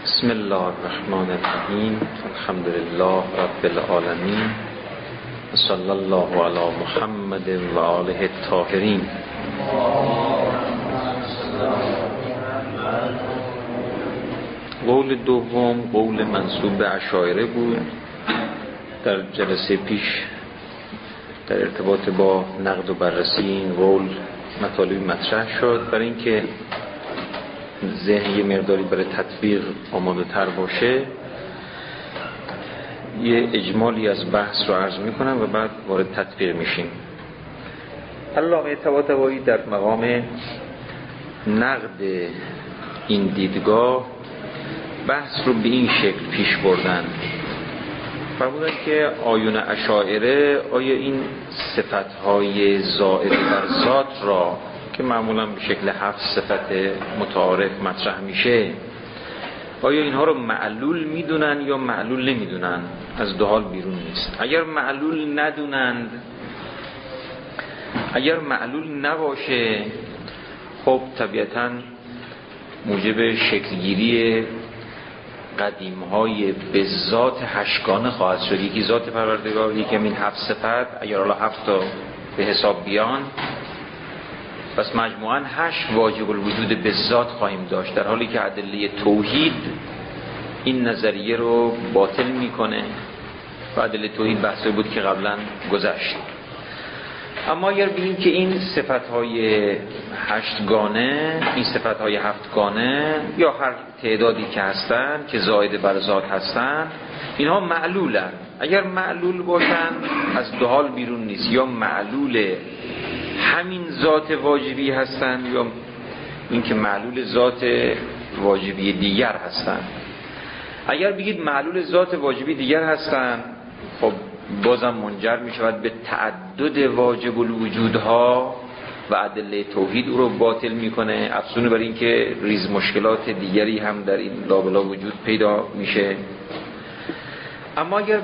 بسم الله الرحمن الرحیم. الحمد لله رب العالمین. صلی الله علی محمد و آله الطاهرین. قول دوم قول منسوب به اشاعره بود. در جلسه پیش در ارتباط با نقد و بررسی این قول مطالبی مطرح شد برای اینکه ذهن یه مقداری برای تطبیق آماده تر باشه. یه اجمالی از بحث رو عرض میکنم و بعد وارد تطبیق میشیم. علامه طباطبایی در مقام نقد این دیدگاه بحث رو به این شکل پیش بردن. فرمودن که آیون اشاعره آیا این صفتهای زائد بر ذات را که معمولا به شکل 7 صفت متعارف مطرح میشه، آیا اینها رو معلول میدونن یا معلول نمیدونن؟ از دو حال بیرون نیست. اگر معلول ندونند، اگر معلول نباشه، خب طبیعتاً موجب شکلگیری قدیم‌های به ذات هشتگانه خواهد شد. یکی ذات پروردگار، یکی همین 7 صفت، اگر حالا 7 تا به حساب بیان، پس مجموعاً 8 واجب الوجود به ذات خواهیم داشت، در حالی که ادله توحید این نظریه رو باطل میکنه و ادله توحید بحثی بود که قبلا گذشت. اما اگر بگیم که این صفت‌های 8 گانه، این صفت‌های 7 گانه یا هر تعدادی که هستن که زائد بر ذات هستن، اینها معلولن. اگر معلول باشن از دو حال بیرون نیست، یا معلول همین ذات واجبی هستن یا اینکه معلول ذات واجبی دیگر هستن. اگر بگید معلول ذات واجبی دیگر هستن، خب بازم منجر می شود به تعدد واجب الوجودها و ادله توحید او رو باطل میکنه، افزون بر این که ریز مشکلات دیگری هم در این لابلا وجود پیدا میشه. اما اگر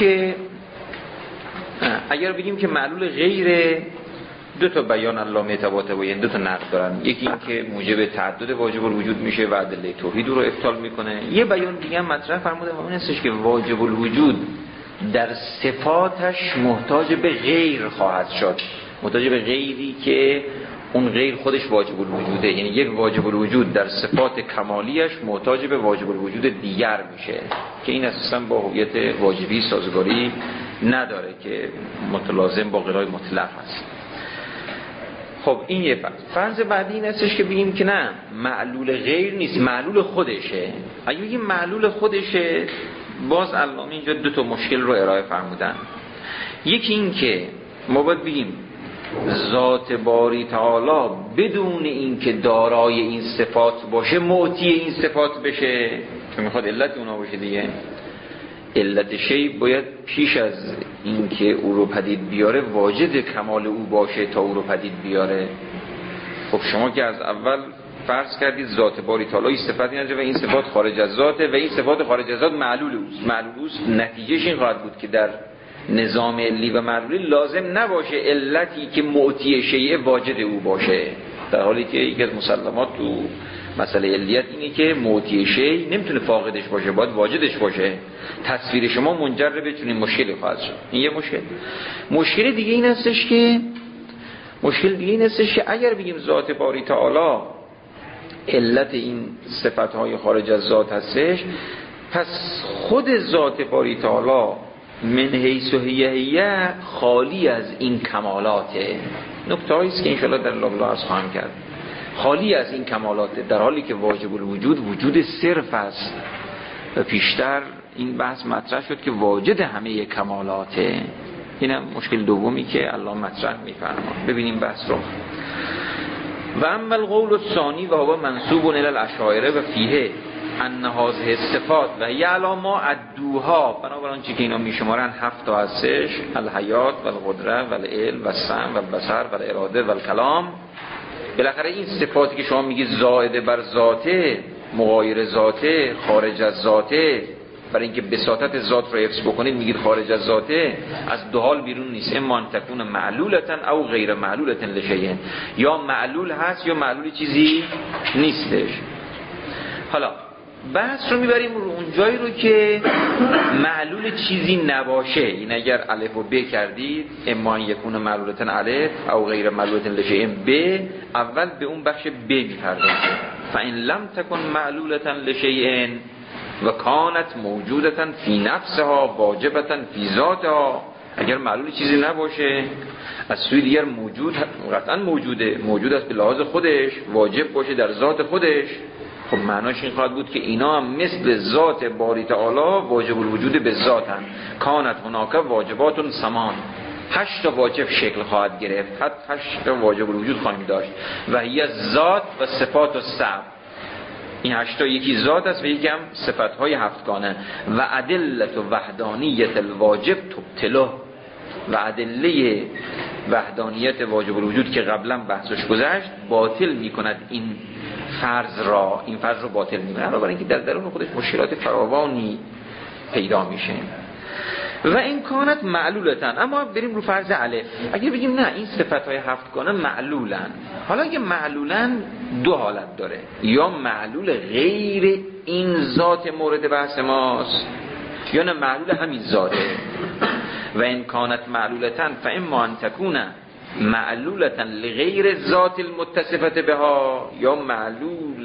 بگیم که معلول غیر، دو تا بیان علامه طباطبایی، دو تا نقد دارن. یکی این که موجب تعدد واجب الوجود میشه و ادله توحید رو ابطال میکنه. یه بیان دیگه هم مطرح فرموده و اون هستش که واجب الوجود در صفاتش محتاج به غیر خواهد شد، محتاج به غیری که اون غیر خودش واجب الوجوده. یعنی یک واجب الوجود در صفات کمالیش محتاج به واجب الوجود دیگر میشه که این اساسا با هویت واجبی سازگاری نداره که متلازم با غیرهای مطلق هست. خب این یه فرض بعدی این هستش که بگیم که نه، معلول غیر نیست، معلول خودشه. اگه بگیم معلول خودشه، باز علامه اینجا دو تا مشکل رو ارائه فرمودن. یکی این که ما باید بگیم ذات باری تعالی بدون این که دارای این صفات باشه معطی این صفات بشه، که میخواد علت اونا باشه دیگه. علت شی باید پیش از این که او رو پدید بیاره واجد کمال او باشه تا او رو پدید بیاره. خب شما که از اول فرض کردید ذات باری تعالی صفاتی نداره و این صفات خارج از ذاته و این صفات خارج از ذات معلول اوست. معلول اوست، نتیجهش این خواهد بود که در نظام علی و معلولی لازم نباشه علتی که معطی شیء واجد او باشه، در حالی که یکی از مسلمات تو مسئله علیت اینه که معطی شیء نمیتونه فاقدش باشه، باید واجدش باشه. تصویر شما منجر به چنین مشکلی خواهد شد. این یه مشکل دیگه این هستش که اگر بگیم ذات باری تعالی علت این صفتهای خارج از ذات هستش، پس خود ذات باری تعالی من حیث و هیه خالی از این کمالاته. نکته هاییست که انشاءالله در لابلا عرض خواهم کرد. خالی از این کمالاته، در حالی که واجب الوجود وجود صرف است و پیشتر این بحث مطرح شد که واجد همه کمالاته. اینم مشکل دومی که الله مطرح می‌فرماید. ببینیم بحث رو. و اما القول الثانی و هو منسوب الی الاشاعره و فیه ان هذه الصفات و یعلا ما ادوها، بنابراین چی که اینا میشمارن 7 تا هستش: الحیات و القدره و العلم و السمع و البصر و الاراده و الکلام. بالاخره این صفاتی که شما میگید زائده بر ذاته، مغایر ذاته، خارج از ذاته، برای اینکه بساطت ذات رو حفظ بکنید میگید خارج از ذاته، از دو حال بیرون نیست: اما ان تکون معلولتن او غیر معلولتن لشیء، یا معلول هست یا معلول چیزی نیستش. حالا بحث رو میبریم رو اون جایی رو که معلول چیزی نباشه. این اگر الف و ب کردید، اما یکون معلولتن الف او غیر معلولتن لشیء ب، اول به اون بخش ب میپردازه. فإن لم تکن معلولتن لشیء و کانت موجودتن فی نفسها واجبتن فی ذاتها، اگر معلول چیزی نباشه از سوی دیگر موجود، قطعا موجود است به لحاظ خودش، واجب باشه در ذات خودش، خب معناش این خواهد بود که اینا هم مثل ذات باری تعالی واجب الوجود به ذاتن. کانت هناک واجباتون سمان، 8 واجب شکل خواهد گرفت، 8 واجب الوجود خواهیم داشت و هی ذات و صفات و سبب. این 8 یکی ذات است و یکی هم صفت‌های 7گانه. و ادلت و وحدانیت الواجب تبطله، و ادله وحدانیت واجب الوجود که قبلا بحثش گذشت باطل می‌کند این فرض رو باطل می‌کنه، برای اینکه در درون خودش مشکلات فراوانی پیدا میشه. و این کانت معلولتن. اما بریم رو فرض الف، اگه بگیم نه این صفت‌های 7گانه معلولن، حالا اگه معلولن 2 حالت داره، یا معلول غیر این ذات مورد بحث ماست یا نه معلول همین ذاته. و این کانت معلولتن فاما ان تکون معلولتن لغیر ذات المتصفت بها، یا معلول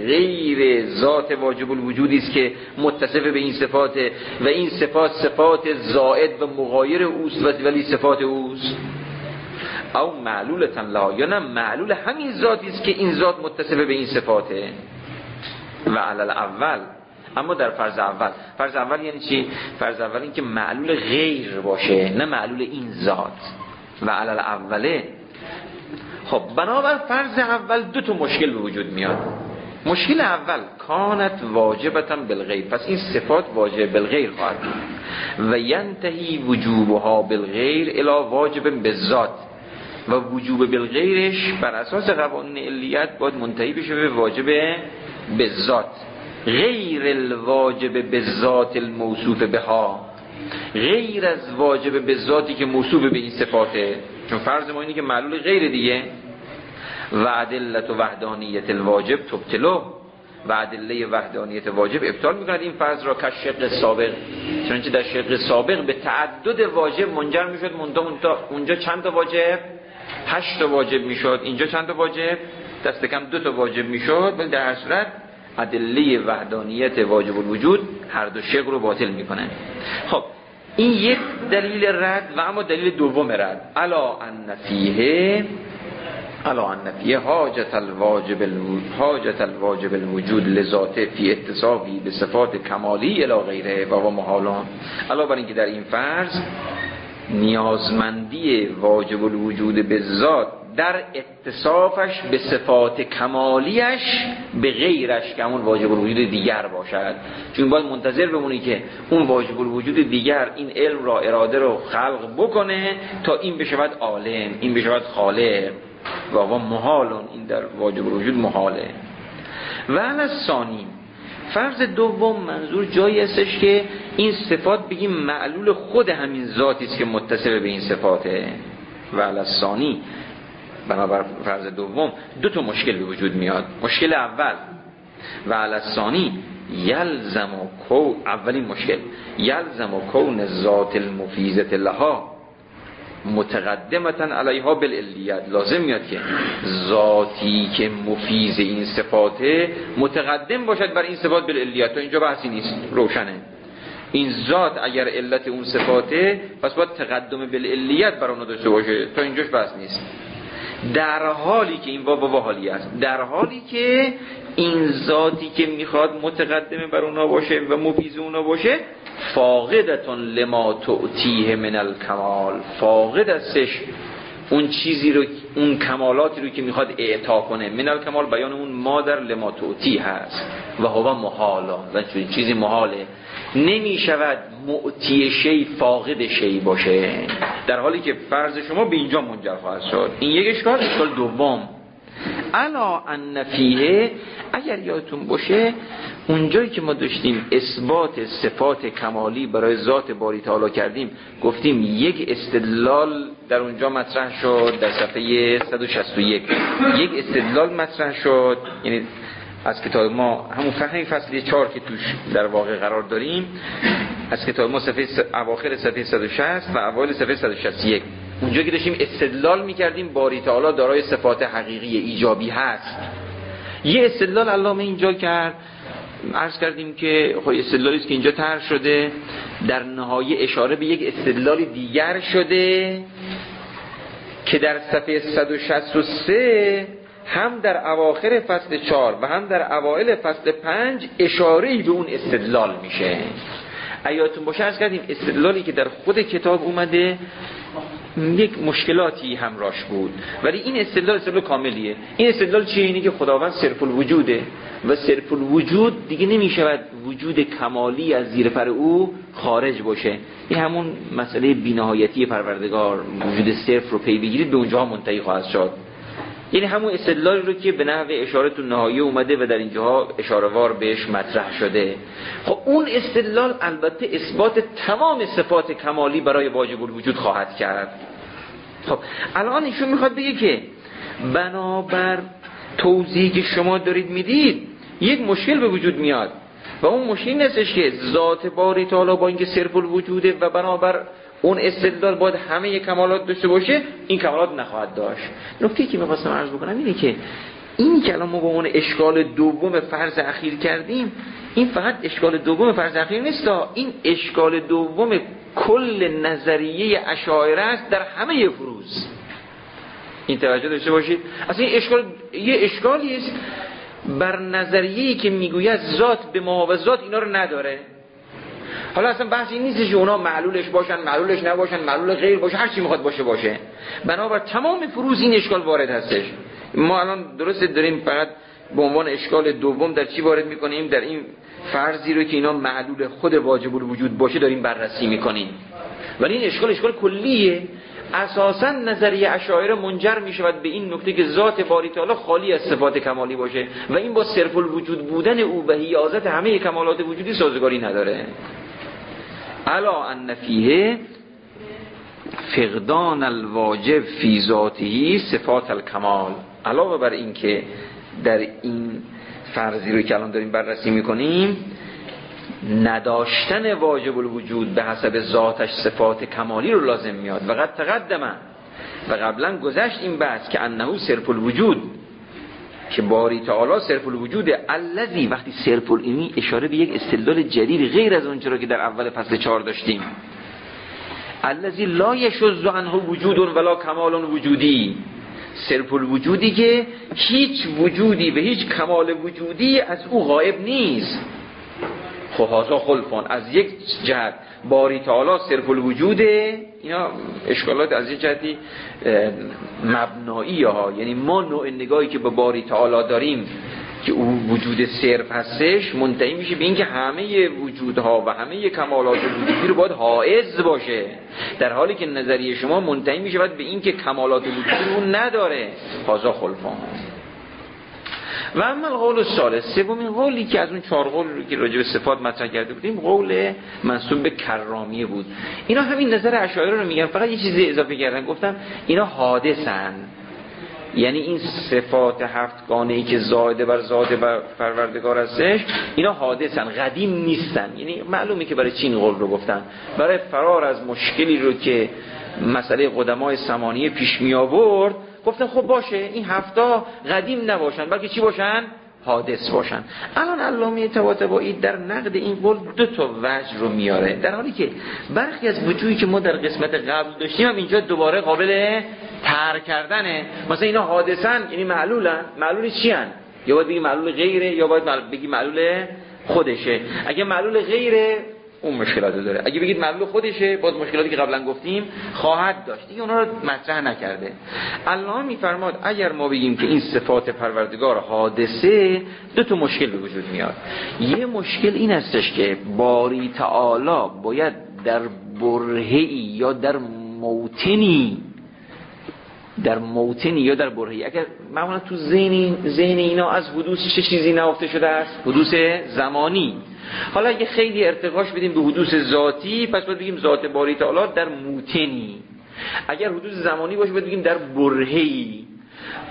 غیر ذات واجب الوجودی است که متصف به این صفات و این صفات زائد و مغایر اوست ولی صفات اوست. او معلولتن لا، یا نه معلول همین ذاتی است که این ذات متصف به این صفاته. و علل اول، اما در فرض اول یعنی چی؟ فرض اول این که معلول غیر باشه نه معلول این ذات. و علل اوله، خب بنابر فرض اول 2 مشکل به وجود میاد. مشکل اول کانت واجبتا بالغیر، پس این صفات واجب بالغیر خواهد بود و ینتهی وجوبها بالغیر الی واجب بالذات، و وجوب بالغیرش بر اساس قوانین علیت باید منتهی بشه به واجب بالذات، غیر الواجب بالذات الموصوف بها، غیر از واجب بالذاتی که موصوف به این صفاته، چون فرض ما اینه که معلول غیر دیگه. و ادلت و وحدانیت الواجب تبطله، و ادله وحدانیت واجب ابطال میکند این فرض را که شق سابق، چنانچه در شق سابق به تعدد واجب منجر میشد. اونجا چند تا واجب؟ 8 واجب میشد. اینجا چند تا واجب؟ دست کم 2 واجب میشد. ولی در هر صورت ادله وحدانیت واجب الوجود هر 2 شق رو باطل میکنه. خب این یک دلیل رد. و اما دلیل دوم رد، الا ان فیه حاجت الواجب الوجود لذاته فی اتصافی به صفات کمالی الی غیره و محالان. علاوه بر اینکه در این فرض نیازمندی واجب الوجود به ذات در اتصافش به صفات کمالیش به غیرش که همون واجب الوجود دیگر باشد، چون باید منتظر بمونی که اون واجب الوجود دیگر این علم را اراده رو خلق بکنه تا این بشود عالم، این بشود خالق، و محالون، این در واجب الوجود محاله. و علی ثانی، فرض دوم منظور جایی هستش که این صفات بگیم معلول خود همین ذاتی است که متصل به این صفاته. و علی ثانی، بنابر فرض دوم 2 مشکل به وجود میاد. مشکل اول، و علی ثانی یلزم کو، اولین مشکل یلزم کون ذات المفیزه لها متقدمتن علیها بالعلیت، لازم میاد که ذاتی که مفیز این صفاته متقدم باشد بر این صفات بالعلیت. تا اینجا بحثی نیست، روشنه. این ذات اگر علت اون صفاته پس باید تقدم بالعلیت بر اون داشته باشه. تا اینجاش بحث نیست. در حالی که این بابا حالی است، در حالی که این ذاتی که میخواد متقدم بر اونا باشه و مفیز اونا باشه فاقدتون لما تعطیه من الکمال، فاقد استش اون چیزی رو، اون کمالاتی رو که میخواد اعطا کنه. من الکمال بیان اون ما در لما تعطی هست و هو محالا، و چیزی محاله، نمیشود معطی شی فاقد شی باشه، در حالی که فرض شما به اینجا منجر خواهد شد. این یک اشکال دوم، الا ان فیه، اگر یادتون باشه اونجایی که ما داشتیم اثبات صفات کمالی برای ذات باری تعالی کردیم، گفتیم یک استدلال در اونجا مطرح شد، در صفحه 161 یک استدلال مطرح شد، یعنی از کتاب ما، همون فصل 4 که توش در واقع قرار داریم، از کتاب ما اواخر صفحه 160 و اوایل صفحه 161، اونجا که داشتیم استدلال می‌کردیم باری تعالی دارای صفات حقیقی ایجابی هست. یه استدلال علامه اینجا کرد، عرض کردیم که خب استدلالی است که اینجا طرح شده، در نهایه اشاره به یک استدلال دیگر شده که در صفحه 163 هم در اواخر فصل 4 و هم در اوایل فصل 5 اشاره‌ای به اون استدلال میشه. یادتون باشه عرض کردیم استدلالی که در خود کتاب اومده یک مشکلاتی همراش بود، ولی این استدلال کاملیه. این استدلال چیه؟ اینه که خداوند صرف الوجوده و صرف الوجود دیگه نمیشود وجود کمالی از زیر پر او خارج باشه. این همون مسئله بی‌نهایتی پروردگار، وجود صرف رو پی بگیرید به اونجا منتهی خواهد شد. یعنی همون استدلالی رو که به نحو اشاره تو نهایه اومده و در اینجاها اشاره‌وار بهش مطرح شده. خب اون استدلال البته اثبات تمام صفات کمالی برای واجب الوجود خواهد کرد. خب الان ایشون میخواد بگه که بنابر توضیحی که شما دارید میدید یک مشکل به وجود میاد و اون مشکل این هستش که ذات باری تعالی با اینکه صرف الوجوده و بنابر اون استدلال باید همه کمالات داشته باشه، این کمالات نخواهد داشت. نکته‌ای که می‌خواستم عرض بکنم اینه که این کلام ما با اون اشکال دوم فرض اخیر کردیم، این فقط اشکال دوم فرض اخیر نیست، این اشکال دوم کل نظریه اشاعره است در همه فروض. این توجه داشته باشید. اصلا این اشکال یه اشکالی است بر نظریه‌ای که میگوید ذات به محاوضات اینا رو نداره. حالا اصلا بحث این نیست که اونا معلولش باشن، معلولش نباشن، معلول غیر باشه، هر چی میخواد باشه. بنابر تمام فروض این اشکال وارد هستش. ما الان درست داریم فقط به عنوان اشکال دوم در چی وارد میکنیم؟ در این فرضی رو که اینا معلول خود واجب الوجود باشه داریم بررسی میکنیم. ولی این اشکال کلیه. اساسا نظریه اشاعره منجر میشود به این نکته که ذات باری تعالی خالی از صفات کمالی باشه و این با صرف الوجود بودن او و حیازت همه کمالات وجودی سازگاری نداره. الا ان فیه فقدان الواجب فی ذاته صفات الکمال. علاوه بر این که در این فرضی رو که الان داریم بررسی میکنیم نداشتن واجب الوجود به حسب ذاتش صفات کمالی رو لازم میاد و قد تقدمه و قبلا گذشت این بحث که انه صرف الوجود، که باری تعالی صرف الوجوده. الذی وقتی صرف الایمی اشاره به یک استدلال جدید غیر از اونچه که در اول فصل 4 داشتیم. الذی لا یشذ عنه وجود ولا کمال وجودی، صرف الوجودی که هیچ وجودی به هیچ کمال وجودی از او غائب نیست. خب هذا خلفان، از یک جهت باری تعالی صرف الوجوده، اینا اشکالات از یک جهتی مبنایی ها، یعنی ما نوع نگاهی که به باری تعالی داریم که او وجود صرف هستش منتهی میشه به این که همه وجودها و همه کمالات وجودی رو باید حائز باشه، در حالی که نظریه شما منتهی میشه به این که کمالات وجودی رو نداره. هذا خلفان. و اما القول الثالث، سومین قولی که از اون 4 قول رو که راجع به صفات مطرح کرده بودیم، قول منسوب به کرامیه بود. اینا همین نظر اشاعره رو میگن، فقط یه چیزی اضافه کردن، گفتم اینا حادثن، یعنی این صفات 7 گانه‌ای که زائده بر ذات پروردگار هستش اینا حادثن، قدیم نیستن. یعنی معلومه که برای چی این قول رو گفتن، برای فرار از مشکلی رو که مسئله قدمای ثمانیه پیش می آورد. گفتن خب باشه این 7 قدیم نباشن بلکه چی باشن؟ حادث باشن. الان علامه طباطبایی در نقد این قول 2 وجه رو میاره، در حالی که برخی از وجوهی که ما در قسمت قبل داشتیم هم اینجا دوباره قابل ترک کردنه. مثلا اینا حادثن یعنی معلولن. معلول چی هن؟ یا باید بگی معلول غیره یا باید بگی معلول خودشه. اگه معلول غیره اون مشکلات داره، اگه بگید معلول خودشه باز مشکلاتی که قبلا گفتیم خواهد داشت. دیگه اونا رو مطرح نکرده. الله میفرماد اگر ما بگیم که این صفات پروردگار حادثه، 2 مشکل به وجود میاد. یه مشکل این هستش که باری تعالی باید در برهه‌ای یا در موطنی یا در برهه‌ای، اگر معمولا تو ذهن اینا از حدوث چه چیزی نهفته شده است؟ حدوث زمانی. حالا اگه خیلی ارتقاش بدیم به حدوث ذاتی، پس باید بگیم ذات باری تعالی در موطنی. اگر حدوث زمانی باشه باید بگیم در برهه‌ای.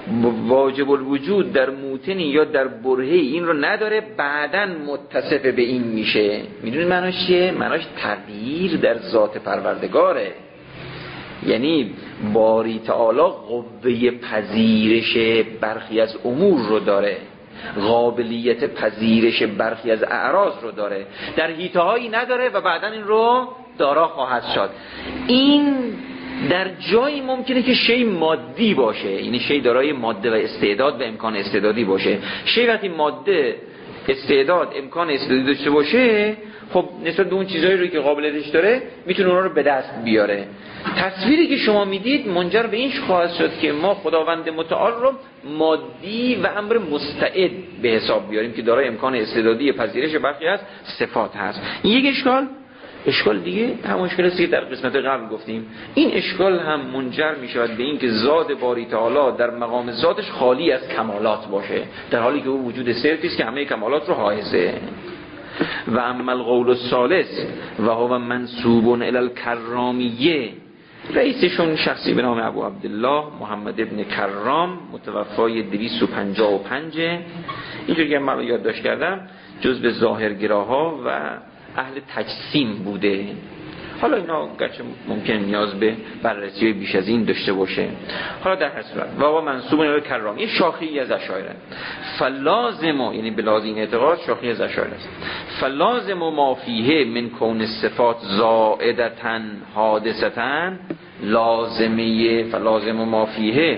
واجب الوجود در موتنی یا در برهی این رو نداره، بعداً متصف به این میشه. میدونید معناش چیه؟ معناش تغییر در ذات پروردگاره. یعنی باری تعالی قوه پذیرش برخی از امور رو داره، قابلیت پذیرش برخی از اعراض رو داره، در حیطه‌هایی نداره و بعداً این رو دارا خواهد شد. این در جایی ممکنه که شی مادی باشه، یعنی شی دارای ماده و استعداد و امکان استعدادی باشه. شی وقتی ماده، استعداد، امکان استعدادی داشته باشه، خب نسبت به اون چیزایی رو که قابلیتش داره میتونه اونا رو به دست بیاره. تصویری که شما میدید منجر به این خواهد شد که ما خداوند متعال رو مادی و امر مستعد به حساب بیاریم که دارای امکان استعدادی پذیرش برخی از صفات هست. این یک اشکال دیگه همون اشکالی است که در قسمت قبل گفتیم. این اشکال هم منجر می شود به این که ذات باری تعالی در مقام ذاتش خالی از کمالات باشه، در حالی که او وجود صرفی است که همه کمالات رو حائزه. و اما القول الثالث و هو منسوب الی الکرامیه، رئیسشون شخصی به نام ابو عبدالله محمد ابن کرام متوفای 255. اینجوری که من یادداشت کردم جزء ظاهرگراها و اهل تجسیم بوده. حالا اینا گرچه ممکن نیاز به بررسی بیش از این داشته باشه. حالا در هر صورت و هو منسوب الی کرام، این شاخه‌ای از اشاعره. فلازم، یعنی به لازم اعتقاد شاخه‌ای از اشاعره است. فلازم ما فیه من کون الصفات زائدة حادثة، لازمه فلازم ما فیه،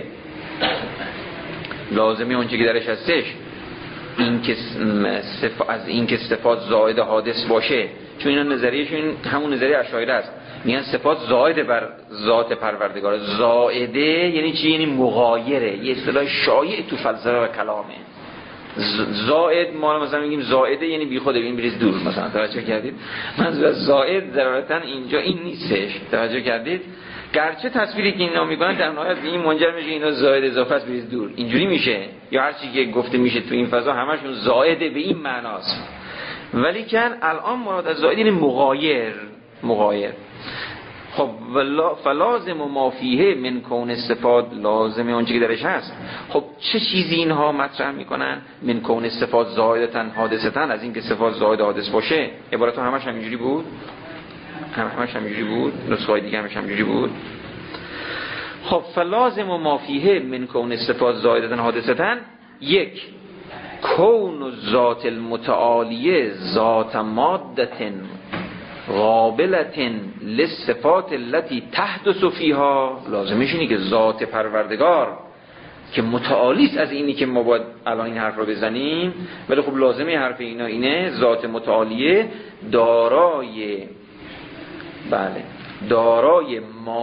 لازمه اون چیزی که درش هستش این که از این که صفات زائد حادث باشه، چون اینا نظریهشون همون نظریه اشاعره است، میگن صفات زائد بر ذات پروردگار. زائده یعنی چی؟ یعنی مغایره، یه اصطلاح شایع تو فلسفه و کلامه. زائد ما مثلا میگیم زائده یعنی بیخوده، ببین بریز دور مثلا، توجه کردید؟ منظور از زائد ضرورتا اینجا این نیستش، توجه کردید؟ گرچه تصویری که اینا میکنن در نهایت به این منجر میشه اینا زائد اضافه است بریز دور، اینجوری میشه، یا هر چی که گفته میشه تو این فضا همشون زائده به این معناست. ولی کن الان مراد از زائد یعنی مغایر. خب فلازم ما فیه من کون صفات، لازم اون چیزی که درش هست. خب چه چیزی اینها مطرح میکنن؟ من کون صفات زائدتن حادثتن، از این که صفات زائد حادث باشه. عبارت همش همینجوری بود، همش همینجوری بود، نسخه دیگه همش همینجوری بود. خب فلازم ما فیه من کون صفات زائدتن حادثتن، یک کون ذات المتعالیه ذات مادتن قابلتن للصفات التي تحدث فيها، لازمش اینه که ذات پروردگار که متعالی است از اینی که ما باید الان این حرف رو بزنیم، ولی خب لازمه حرف اینا اینه ذات متعالیه دارای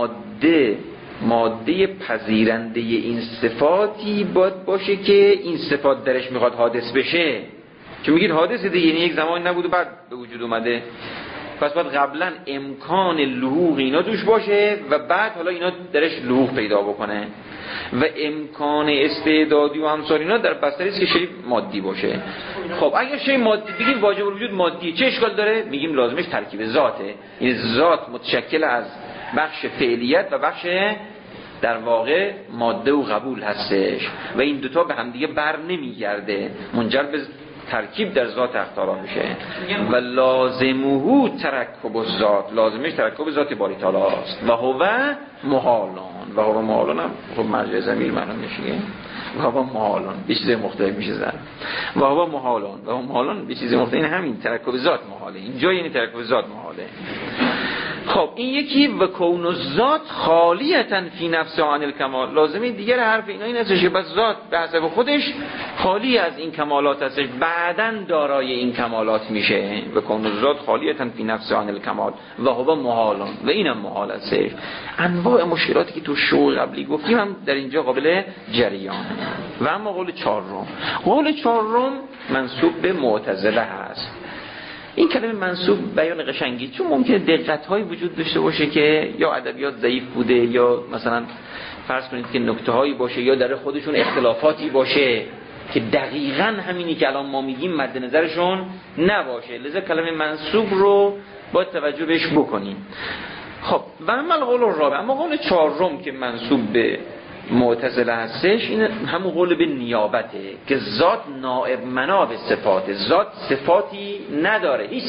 ماده پذیرنده این صفاتی باید باشه که این صفات درش میخواد حادث بشه. چون میگید حادثه دیگه، یعنی یک زمان نبود و بعد به وجود اومده، پس باید قبلا امکان لحوق اینا توش باشه و بعد حالا اینا درش لحوق پیدا بکنه و امکان استعدادی و امثال اینا در بستری است که شی مادی باشه. خب اگر شی مادی بگیم واجب الوجود مادی، چه اشکال داره؟ میگیم لازمش ترکیب ذاته، یعنی ذات متشکل از بخش فعلیت و بخش در واقع ماده و قبول هستش و این دوتا به هم دیگه بر نمیگرده، منجر به ترکیب در ذات اختارا میشه. و لازمه ترکب الذات، لازمش ترکب ذات باری تعالی است. و هو محالان هم خب مرجع ضمیر معنا میشه، و هو محالان به چیز مختلف میشه زن، و هو محالان به چیز مختلف، این همین ترکب ذات محاله، اینجا یعنی ترکب ذات محاله. خب این یکی و کون الذات خالیتن فی نفس عن الکمال، لازمه دیگر حرف اینا این هستش که بس ذات به حسب خودش خالی از این کمالات هستش، بعداً دارای این کمالات میشه. و کون الذات خالیتن فی نفس عن الکمال و هو محالان، و اینم محال هستش. انواع مشکلاتی که تو شو قبلی گفتیم هم در اینجا قابل جریان. و اما قول چهارم منسوب به معتزله هست. این کلمه منسوب بیان قشنگی، چون ممکنه دقت‌هایی وجود داشته باشه که یا ادبیات ضعیف بوده یا مثلا فرض کنید که نکته‌هایی باشه یا در خودشون اختلافاتی باشه که دقیقاً همینی که الان ما میگیم مد نظرشون نباشه، لذا کلمه منسوب رو با توجه بهش بکنیم. خب و اما قول الرابع، اما قول چهارم که منسوب به معتزله هستش این همون قول به نیابته که ذات نائب مناب صفاته. ذات صفاتی نداره، هیچ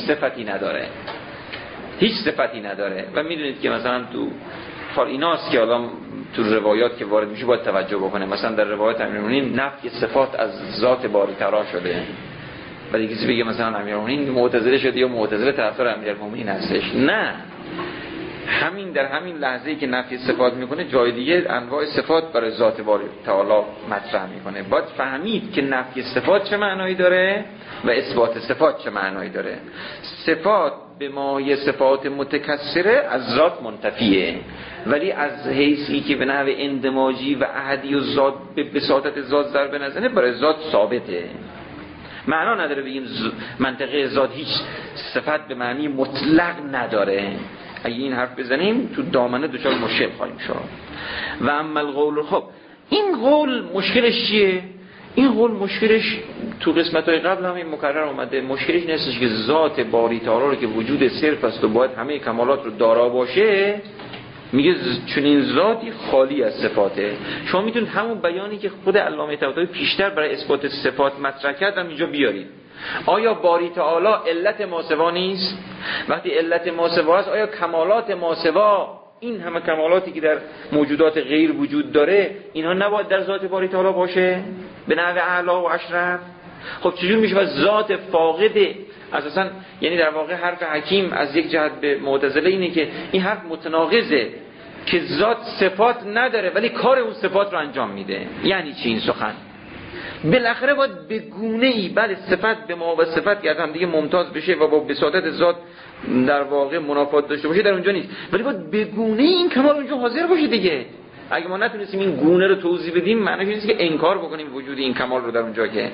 صفتی نداره و میدونید که مثلا تو ایناست که الان تو روایات که وارد میشه باید توجه بکنه. مثلا در روایات امیرالمومنین نفی صفات از ذات باری تعالی شده، ولی کسی بگه مثلا امیرالمومنین معتزله شده یا معتزله طرفدار امیرالمومنین هستش، نه، همین در همین لحظه‌ای که نفی صفات میکنه جای دیگه انواع صفات برای ذات باری تعالی مطرح میکنه. باید فهمید که نفی صفات چه معنایی داره و اثبات صفات چه معنایی داره. صفات به ماهی صفات متکثره از ذات منتفیه، ولی از حیثی که به نحو اندماجی و احدی و ذات به بساطت ذات ضرب نزنه برای ذات ثابته. معنا نداره بگیم منطقه ذات هیچ صفت به معنی مطلق نداره. اگه این حرف بزنیم تو دامنه دچار مشکل خواهیم شد. و اما القول، خب این قول مشکلش چیه؟ این قول مشکلش تو قسمت‌های قبل هم این مکرر اومده. مشکلش نیستش که ذات باری تعالی رو که وجود صرف است و باید همه کمالات رو دارا باشه، میگه چون این ذاتی خالی از صفاته. شما میتونید همون بیانی که خود علامه طباطبایی پیشتر برای اثبات صفات مطرح کردن اینجا بیارید. آیا باری تعالی علت ماسوا نیست؟ وقتی علت ماسوا است آیا کمالات ماسوا، این همه کمالاتی که در موجودات غیر وجود داره، اینها نباید در ذات باری تعالی باشه به نحو اعلی و اشرف؟ خب چجور میشه و ذات فاقده اساسا؟ یعنی در واقع حرف حکیم از یک جهت به معتزله اینه که این حرف متناقضه که ذات صفات نداره ولی کار اون صفات رو انجام میده. یعنی چی این سخن؟ بالاخره باید به گونه‌ای بله صفت به ما و صفت که هم دیگه ممتاز بشه و با بساطت ذات در واقع منافات داشته باشه، در اونجا نیست، ولی باید به گونه‌ای این کمال اونجا حاضر باشه دیگه. اگه ما نتونستیم این گونه رو توضیح بدیم معنیش نیست که انکار بکنیم وجود این کمال رو در اونجا. که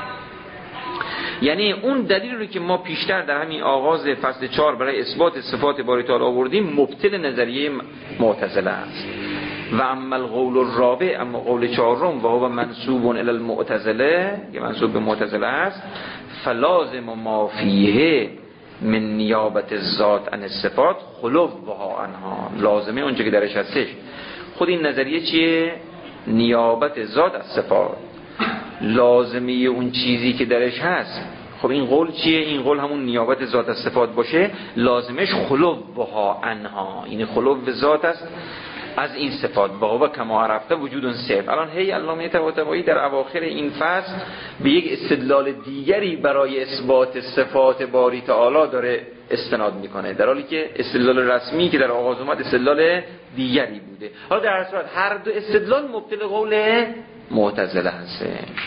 یعنی اون دلیل رو که ما پیشتر در همین آغاز فصل 4 برای اثبات صفات باری تعالی آوردیم مبطل نظریه معتزله است. و اما القول الرابع، اما قول چهارم و هو منسوب الی المعتزله، که منسوب به معتزله است، فلازم ما فیه من نیابت الذات عن الصفات خلوها عنها. لازمه اونچه که درش هستش. خود این نظریه چیه؟ نیابت ذات از صفات. لازمه اون چیزی که درش هست. خب این قول چیه؟ این قول همون نیابت ذات از صفات باشه، لازمش خلوها عنها، این خلو ذات است از این صفات. با و کما عرفته وجود صرف. الان هی علامه طباطبایی در اواخر این فصل به یک استدلال دیگری برای اثبات صفات باری تعالی داره استناد میکنه، در حالی که استدلال رسمی که در آغاز اومد استدلال دیگری بوده. حالا در هر صورت هر دو استدلال مبطل قول معتزله هست.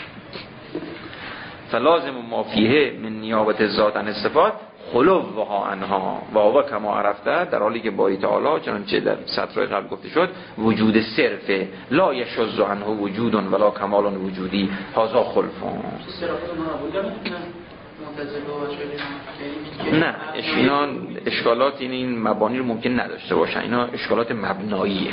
فلازم ما فیه من نیابت الذات عن الصفات خلوها عنها و هو کما عرفته، در حالی که باری تعالی چنانچه در سطرهای قبل گفته شد وجود صرفه، لا یشذ عنه وجود ولا کمال وجودی، هذا خلفون. نه اینا اشکالات این مبانی رو ممکن نداشته باشن، اینا اشکالات مبناییه.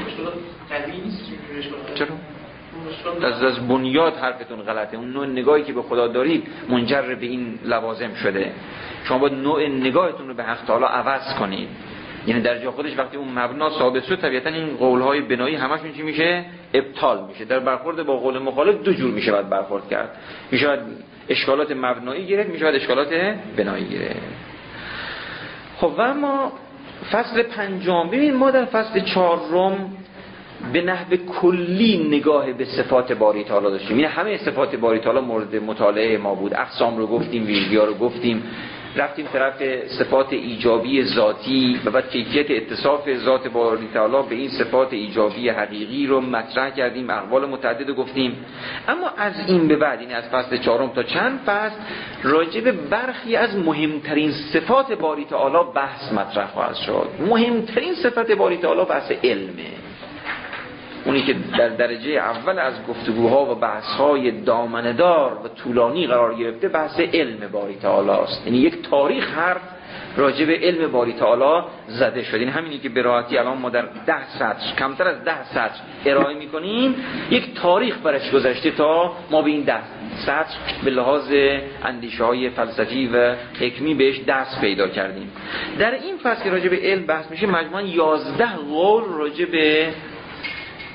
چرا؟ از بنیاد حرفتون غلطه. اون نوع نگاهی که به خدا دارید منجر به این لوازم شده. شما باید نوع نگاهتون رو به حق تعالی عوض کنید. یعنی در جا خودش وقتی اون مبنا ثابت شد طبیعتا این قولهای بنایی همشون چی میشه؟ ابطال میشه. در برخورد با قول مخالف دو جور میشه باید برخورد کرد. میشه باید اشکالات مبنایی گرفت، میشه باید اشکالات بنایی گرفت. خب و اما فصل پنجم، ببین ما در فصل چهارم به نحو کلی نگاه به صفات باری تعالی داشتیم. یعنی همه صفات باری تعالی مورد مطالعه ما بود. اقسام رو گفتیم، ویژگی‌ها رو گفتیم، رفتیم طرف صفات ایجابی ذاتی و بعد کیفیت اتصاف ذات باری تعالی به این صفات ایجابی حقیقی رو مطرح کردیم، اقوال متعدد رو گفتیم. اما از این به بعد، یعنی از فصل چهارم تا چند فصل، راجع به برخی از مهمترین صفات باری تعالی بحث مطرح خواهد شد. مهمترین صفت باری تعالی بحث علمه، اونی که در درجه اول از گفتگوها و بحث‌های دامنه‌دار و طولانی قرار گرفته بحث علم باری تعالی است. یعنی یک تاریخ حرف راجع به علم باری تعالی زده شد. این همینی که به راحتی الان ما در 10 سطر، کمتر از 10 سطر ارائه می‌کنیم، یک تاریخ برش گذشته تا ما به این 10 سطر به لحاظ اندیشه‌های فلسفی و حکمی بهش دست پیدا کردیم. در این فصل که راجع به علم بحث میشه، مجموعاً 11 قول راجع به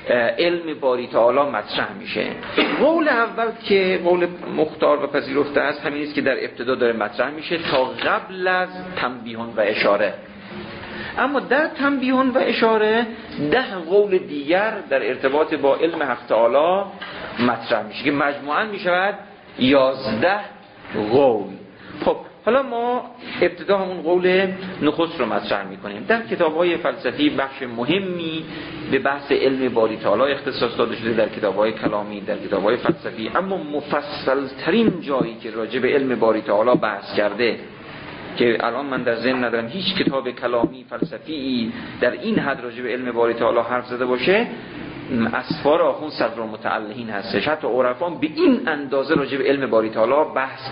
علم باری تعالی مطرح میشه. قول اول که قول مختار و پذیرفته است همین است که در ابتدا داره مطرح میشه تا قبل از تنبیه و اشاره. اما در تنبیه و اشاره 10 قول دیگر در ارتباط با علم حق تعالی مطرح میشه که مجموعاً میشود 11 قول. خب حالا ما ابتدا همون قول نخست رو مطرح میکنیم. در کتاب‌های فلسفی بخش مهمی به بحث علم باری تعالی اختصاص داده شده، در کتاب‌های کلامی، در کتاب‌های فلسفی، اما مفصل ترین جایی که راجع به علم باری تعالی بحث کرده که الان من در ذهن ندارم هیچ کتاب کلامی فلسفی در این حد راجع به علم باری تعالی حرف زده باشه، اسفار آخوند صدرالمتعلهین هستش. حتی عرفا به این اندازه راجع به علم باری تعالی بحث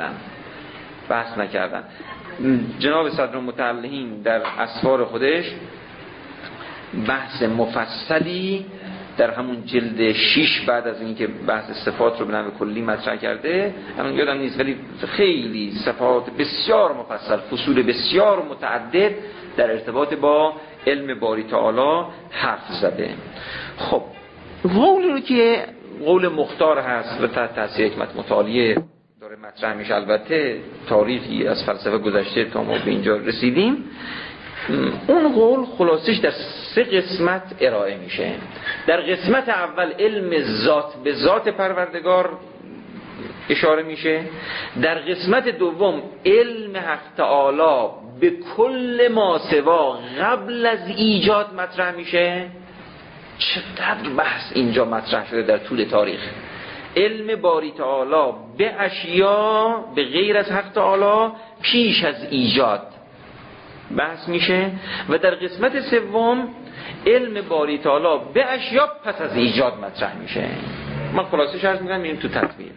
نکردن. جناب صدرالمتعلهین در اسفار خودش بحث مفصلی در همون جلد 6 بعد از اینکه بحث صفات رو به نحو کلی مطرح کرده، الان یادم نیست ولی خیلی صفات بسیار مفصل، فصول بسیار متعدد در ارتباط با علم باری تعالی حرف زده. خب قولی رو که قول مختار هست و تحت تاثیر حکمت مطالعه داره مطرح میشه، البته تاریخی از فلسفه گذشته تا ما به اینجا رسیدیم، اون قول خلاصش در 3 قسمت ارائه میشه. در قسمت اول علم ذات به ذات پروردگار اشاره میشه. در قسمت دوم علم حق تعالی به کل ما سوا قبل از ایجاد مطرح میشه. چقدر بحث اینجا مطرح شده در طول تاریخ. علم باری تعالی به اشیا به غیر از حق تعالی پیش از ایجاد بحث میشه و در قسمت سوم علم باری تعالی به اشیا پس از ایجاد مطرح میشه. من خلاصش عرض میکنم میریم تو تطبیق.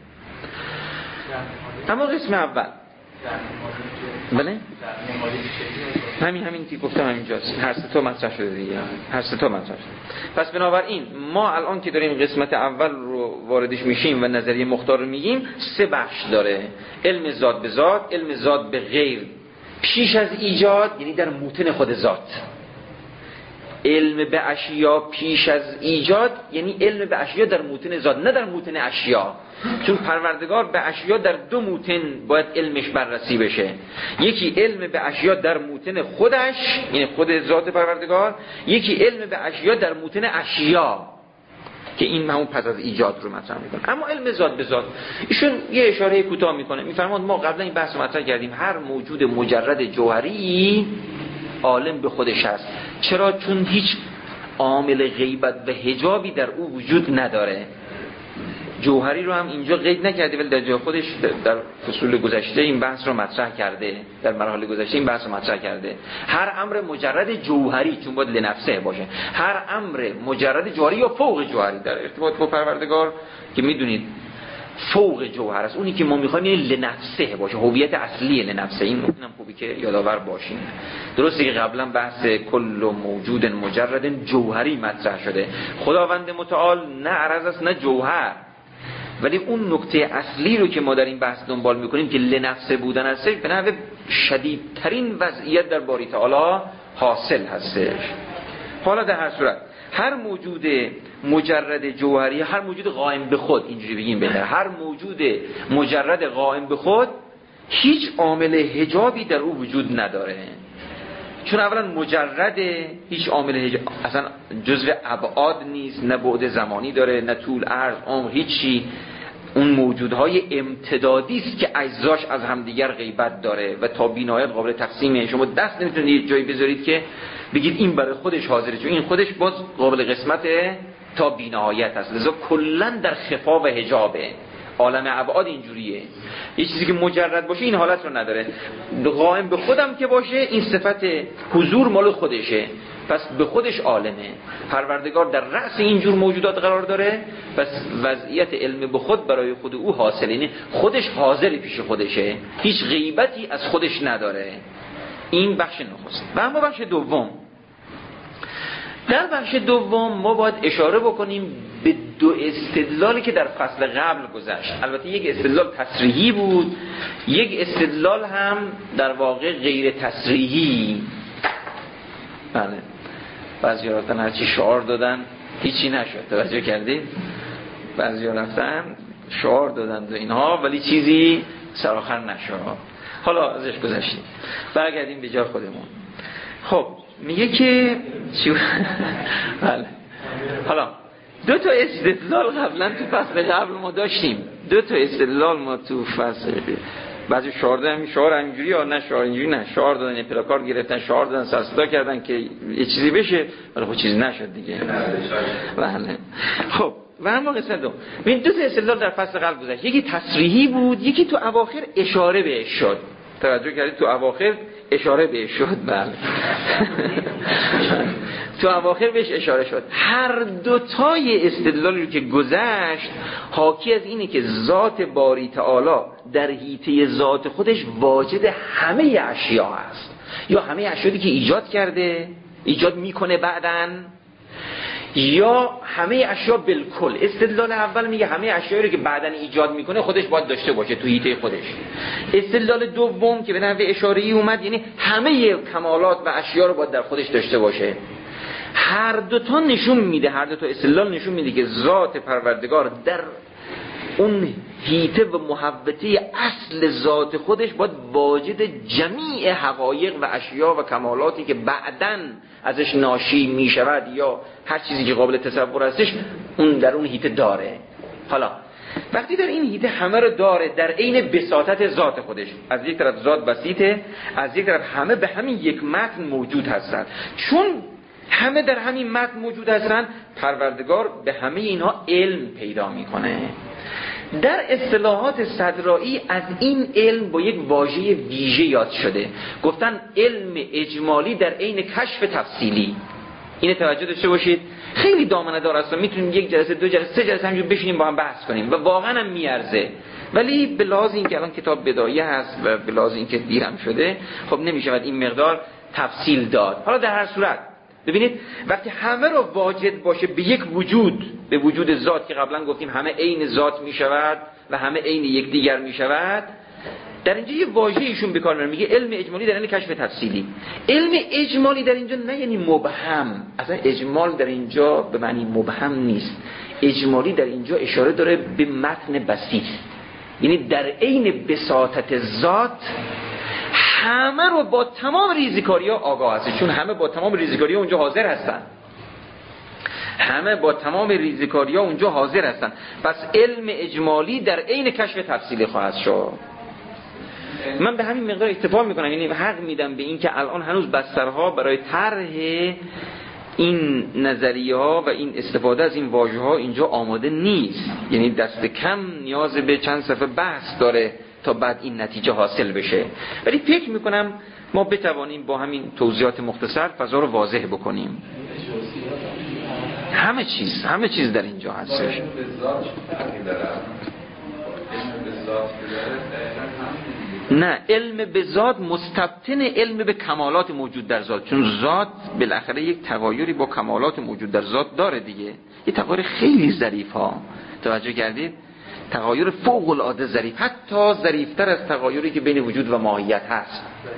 اما قسم اول بله همین که گفتم همینجاست، هر سه تا مطرح شده دیگه، هر سه تا مطرح شده. پس بنابراین ما الان که داریم قسمت اول رو واردش میشیم و نظریه مختار رو میگیم، 3 بخش داره: علم ذات به ذات، علم ذات به غیر پیش از ایجاد یعنی در موطن خود ذات، علم به اشیا پیش از ایجاد یعنی علم به اشیا در موطن ذات نه در موطن اشیا، چون پروردگار به اشیا در 2 موطن باید علمش بررسی بشه. یکی علم به اشیا در موطن خودش یعنی خود ذات پروردگار، یکی علم به اشیا در موطن اشیا که این همون پس از ایجاد رو مطرح میکنه. اما علم ذات به ذات ایشون یه اشاره کوتاه میکنه، میفرماد ما قبلا این بحث رو مطرح کردیم، هر موجود مجرد جوهری عالم به خودش هست. چرا؟ چون هیچ عامل غیبت و حجابی در او وجود نداره. جوهری رو هم اینجا قید نکرده ولی در جای خودش در فصول گذشته این بحث رو مطرح کرده، در مراحل گذشته این بحث رو مطرح کرده. هر امر مجرد جوهری، چون باید لنفسه باشه، هر امر مجرد جوهری یا فوق جوهری در ارتباط با پروردگار که میدونید فوق جوهر است، اونی که ما میخوایم یعنی لنفسه باشه، هویت اصلی لنفسه. اینم خوبی که یادآور باشیم. درسته که قبلا بحث کل موجود مجرد جوهری مطرح شده، خداوند متعال نه عرض است نه جوهر، ولی اون نکته اصلی رو که ما در این بحث دنبال میکنیم که لنفسه بودن هستش، به نحو شدیدترین وضعیت در باری تعالی حاصل هستش. حالا در هر صورت هر موجود مجرد جوهری، هر موجود قائم به خود، اینجوری بگیم بهتره، هر موجود مجرد قائم به خود هیچ عامل حجابی در او وجود نداره. چون اولا مجرده، هیچ عامل حجاب اصلا جزء ابعاد نیست، نه بعد زمانی داره نه طول عرض عمر، هیچی. اون موجودهای امتدادی است که اجزاش از همدیگر غیبت داره و تا بی‌نهایت قابل تقسیمه. شما دست نمیتونید یه جایی بذارید که بگید این برای خودش حاضره، چون این خودش باز قابل قسمت تا بی‌نهایت است. لذا کلا در خفا و حجابه. عالم ابعاد اینجوریه، یه چیزی که مجرد باشه این حالت رو نداره. قائم به خودم که باشه این صفت حضور مال خودشه، پس به خودش عالمه. پروردگار در رأس اینجور موجودات قرار داره، پس وضعیت علم به خود برای خود او حاصله، یعنی خودش حاضر پیش خودشه، هیچ غیبتی از خودش نداره. این بخش نخست. و اما بخش دوم، در بخش دوم ما باید اشاره بکنیم به 2 استدلالی که در فصل قبل گذشت. البته یک استدلال تصریحی بود، یک استدلال هم در واقع غیر تصریحی. بله، بعضی رفتن هرچی شعار دادن هیچی نشد. توجه کردید؟ بعضیا رفتن شعار دادند و اینها ولی چیزی سرآخر نشد. حالا ازش گذشتیم، برگردیم به جای خودمون. خب میگه که بله. حالا دو تا استدلال قبلا تو فصل قبل ما داشتیم. دو تا استدلال ما تو فصل بعضی شعار دادن، شعار اینجوری یا نه شعار اینجوری، نه شعار دادن پلاکارد گرفتن، شعار دادن، سر صدا کردن که یه چیزی بشه ولی خب چیزی نشد دیگه. بله. خب و اما قسمت دوم، ببین دو تا استدلال در فصل قبل گذشت. یکی تصریحی بود، یکی تو اواخر اشاره بهش شد. توجه کردید؟ تو اواخر اشاره بهش شد. بله. تو اواخر بهش اشاره شد. هر دوتای استدلالی رو که گذشت حاکی از اینه که ذات باری تعالی در حیطه ذات خودش واجد همه اشیا هست، یا همه اشیایی که ایجاد کرده، ایجاد میکنه بعداً، یا همه اشیا بالکل. استدلال اول میگه همه اشیایی رو که بعداً ایجاد میکنه خودش باید داشته باشه تو حیطه خودش. استدلال دوم که به نحو اشاره‌ای اومد یعنی همه کمالات و اشیا رو باید در خودش داشته باشه. هر دوتا نشون میده، هر دوتا استدلال نشون میده که ذات پروردگار در اون حیطه و محوطه اصل ذات خودش باید واجد جمیع حقایق و اشیا و کمالاتی که بعداً ازش ناشی میشود یا هر چیزی که قابل تصور هستش اون در اون حیطه داره. حالا وقتی در این حیطه همه رو داره در عین بساطت ذات خودش، از یک طرف ذات بسیطه، از یک طرف همه به همین یک متن موجود هستند. چون همه در همین متن موجود هستند پروردگار به همه اینها علم پیدا میکنه. در اصطلاحات صدرائی از این علم با یک واژه ویژه یاد شده، گفتن علم اجمالی در عین کشف تفصیلی. اینه توجه داشته باشید، خیلی دامنه دار است و میتونیم یک جلسه، دو جلسه، سه جلسه همینجور بشینیم با هم بحث کنیم و واقعا هم میارزه. ولی به لحاظ اینکه الان کتاب بدایه هست و به لحاظ اینکه دیرم شده خب نمیشود این مقدار تفصیل داد. حالا در هر صورت ببینید وقتی همه رو واجد باشه به یک وجود، به وجود ذات که قبلا گفتیم همه عین ذات می شود و همه عین یکدیگر می شود، در اینجا یه واژه ایشون به کار میبره، میگه علم اجمالی در این کشف تفصیلی. علم اجمالی در اینجا نه یعنی مبهم، اصلا اجمال در اینجا به معنی مبهم نیست. اجمالی در اینجا اشاره داره به متن بسیط، یعنی در عین بساطت ذات همه رو با تمام ریزکاری‌ها آگاه هست، چون همه با تمام ریزکاری‌ها اونجا حاضر هستن. همه با تمام ریزکاری‌ها اونجا حاضر هستن. پس علم اجمالی در عین کشف تفصیلی خواهد شد. من به همین مقدار اکتفا میکنم، یعنی حق میدم به این که الان هنوز بسترها برای طرح این نظریه ها و این استفاده از این واژه ها اینجا آماده نیست. یعنی دست کم نیاز به چند صفحه بحث داره تا بعد این نتیجه حاصل بشه. ولی فکر میکنم ما بتوانیم با همین توضیحات مختصر فضا رو واضح بکنیم. همه چیز در اینجا هستش. نه، علم به ذات مستبطن علم به کمالات موجود در ذات، چون ذات بالاخره یک تغایری با کمالات موجود در ذات داره دیگه. یه تغییر خیلی ظریف ها، توجه کردید؟ تغییر فوق العاده ظریف، حتی ظریفتر از تغییری که بین وجود و ماهیت هست.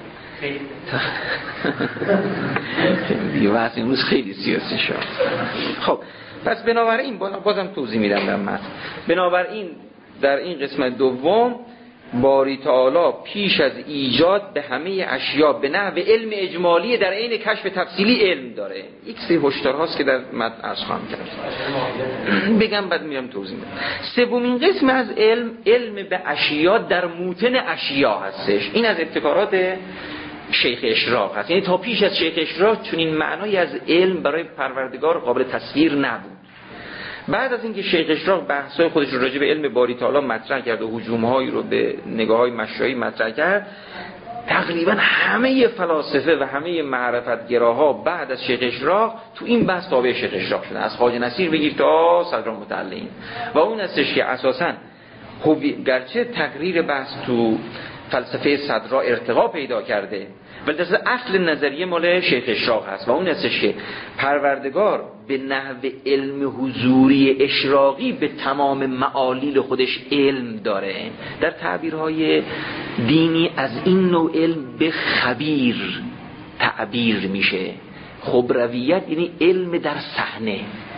دیگه بحث امروز خیلی سیاسی شد. خب پس بنابراین بازم توضیح میدم در متن. بنابراین در این قسمت دوم باری تعالی پیش از ایجاد به همه اشیا به نحو علم اجمالی در عین کشف تفصیلی علم داره. یک سری هشدارهاست که در متن عرض خواهم کرد، بگم بعد میرم توضیح میدم. سومین قسم از علم به اشیا در موطن اشیا هستش. این از ابتکارات شیخ اشراق هست، یعنی تا پیش از شیخ اشراق چون این معنای از علم برای پروردگار قابل تصویر نبود. بعد از اینکه شیخ اشراق بحث‌های خودش رو راجع به علم باری تعالی مطرح کرد و هجوم‌هایی رو به نگاه‌های مشایخ مطرح کرد، تقریبا همه فلاسفه و همه معرفت‌گراها بعد از شیخ اشراق تو این بحث تابع شیخ اشراق شدن، از خواجه نصیر بگیر تا صدرالمتعلین. و اون هستش که اساساً گرچه تقریر بحث تو فلسفه صدرا ارتقا پیدا کرده ولی در اصل نظریه مال شیخ اشراق هست و اون هستش که پروردگار به نحو علم حضوری اشراقی به تمام معالیل خودش علم داره. در تعبیرهای دینی از این نوع علم به خبیر تعبیر میشه. خبرویت یعنی علم در صحنه،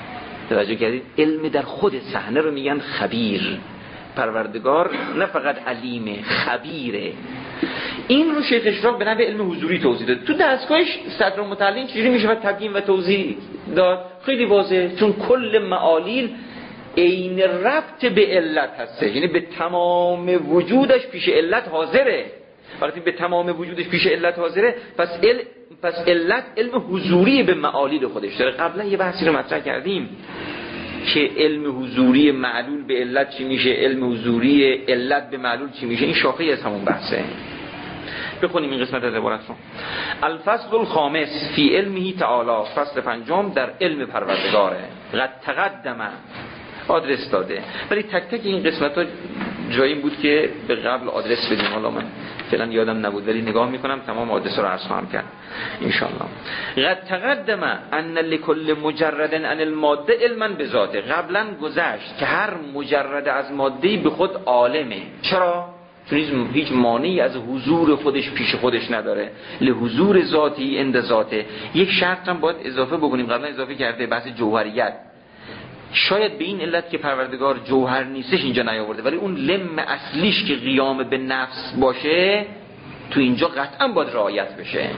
توجه کردید؟ علم در خود صحنه رو میگن خبیر. پروردگار نه فقط علیم، خبیره. این رو شیخ اشراق به نحو علم حضوری توضیح داد. تو دستگاهش صدر المتعلین چجوری میشه تبیین و توضیح داد؟ خیلی واضحه، چون کل معالیل عین ربط به علت هسته، یعنی به تمام وجودش پیش علت حاضره. وقتی به تمام وجودش پیش علت حاضره، پس علت علم حضوری به معالیل خودش داره. قبلا یه بحثی رو مطرح کردیم که علم حضوری معلول به علت چی میشه، علم حضوری علت به معلول چی میشه. این شاخه از همون بحثه. بخونیم این قسمت از عبارت رو. الفصل الخامس فی علمه تعالی، فصل پنجم در علم پروردگاره. قد تقدم، آدرس داده، ولی تک تک این قسمت ها جایی بود که به قبل آدرس بدیم. حالا من فعلا یادم نبود ولی نگاه میکنم تمام آدرس رو عرض خواهم کرد ان شاء الله. قد تقدم ان لكل مجرد عن الماده علما بذاته. قبلا گذشت که هر مجرد از ماده به خود عالمه. چرا؟ چون هیچ مانعی از حضور خودش پیش خودش نداره. لحضور ذاتی عند ذاته. یک شرط هم باید اضافه بکنیم، قبلا اضافه کرده، بحث جوهریت. شاید به این علت که پروردگار جوهر نیستش اینجا نیاورده، ولی اون لم اصلیش که قیام به نفس باشه تو اینجا قطعا باید رعایت بشه.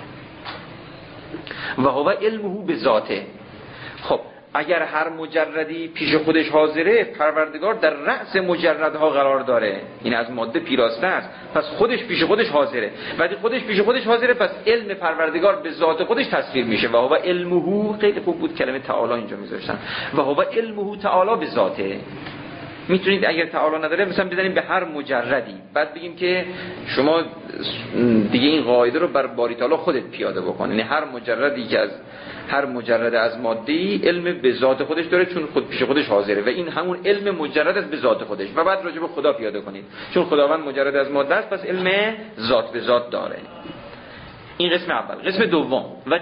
و هو علمه به ذاته. خب اگر هر مجردی پیش خودش حاضره، پروردگار در رأس مجردها قرار داره، این از ماده پیراسته است، پس خودش پیش خودش حاضره. وقتی خودش پیش خودش حاضره، پس علم پروردگار به ذات خودش تصویر میشه. و هو علمه، خیلی خوب بود کلمه تعالی اینجا میذاشتن، و هو علمه تعالی به ذاته. میتونید اگر تعالی نداره مثلا بزنیم به هر مجردی، بعد بگیم که شما دیگه این قاعده رو بر باری تعالی خودت پیاده بکن. یعنی هر مجردی که از هر مجرد از ماده‌ای علم به ذات خودش داره، چون خود پیش خودش حاضره، و این همون علم مجرد است به ذات خودش. و بعد راجع به خدا پیاده کنید، چون خداوند مجرد از ماده است، پس علم ذات به ذات داره. این قسم اول. قسم دوم، و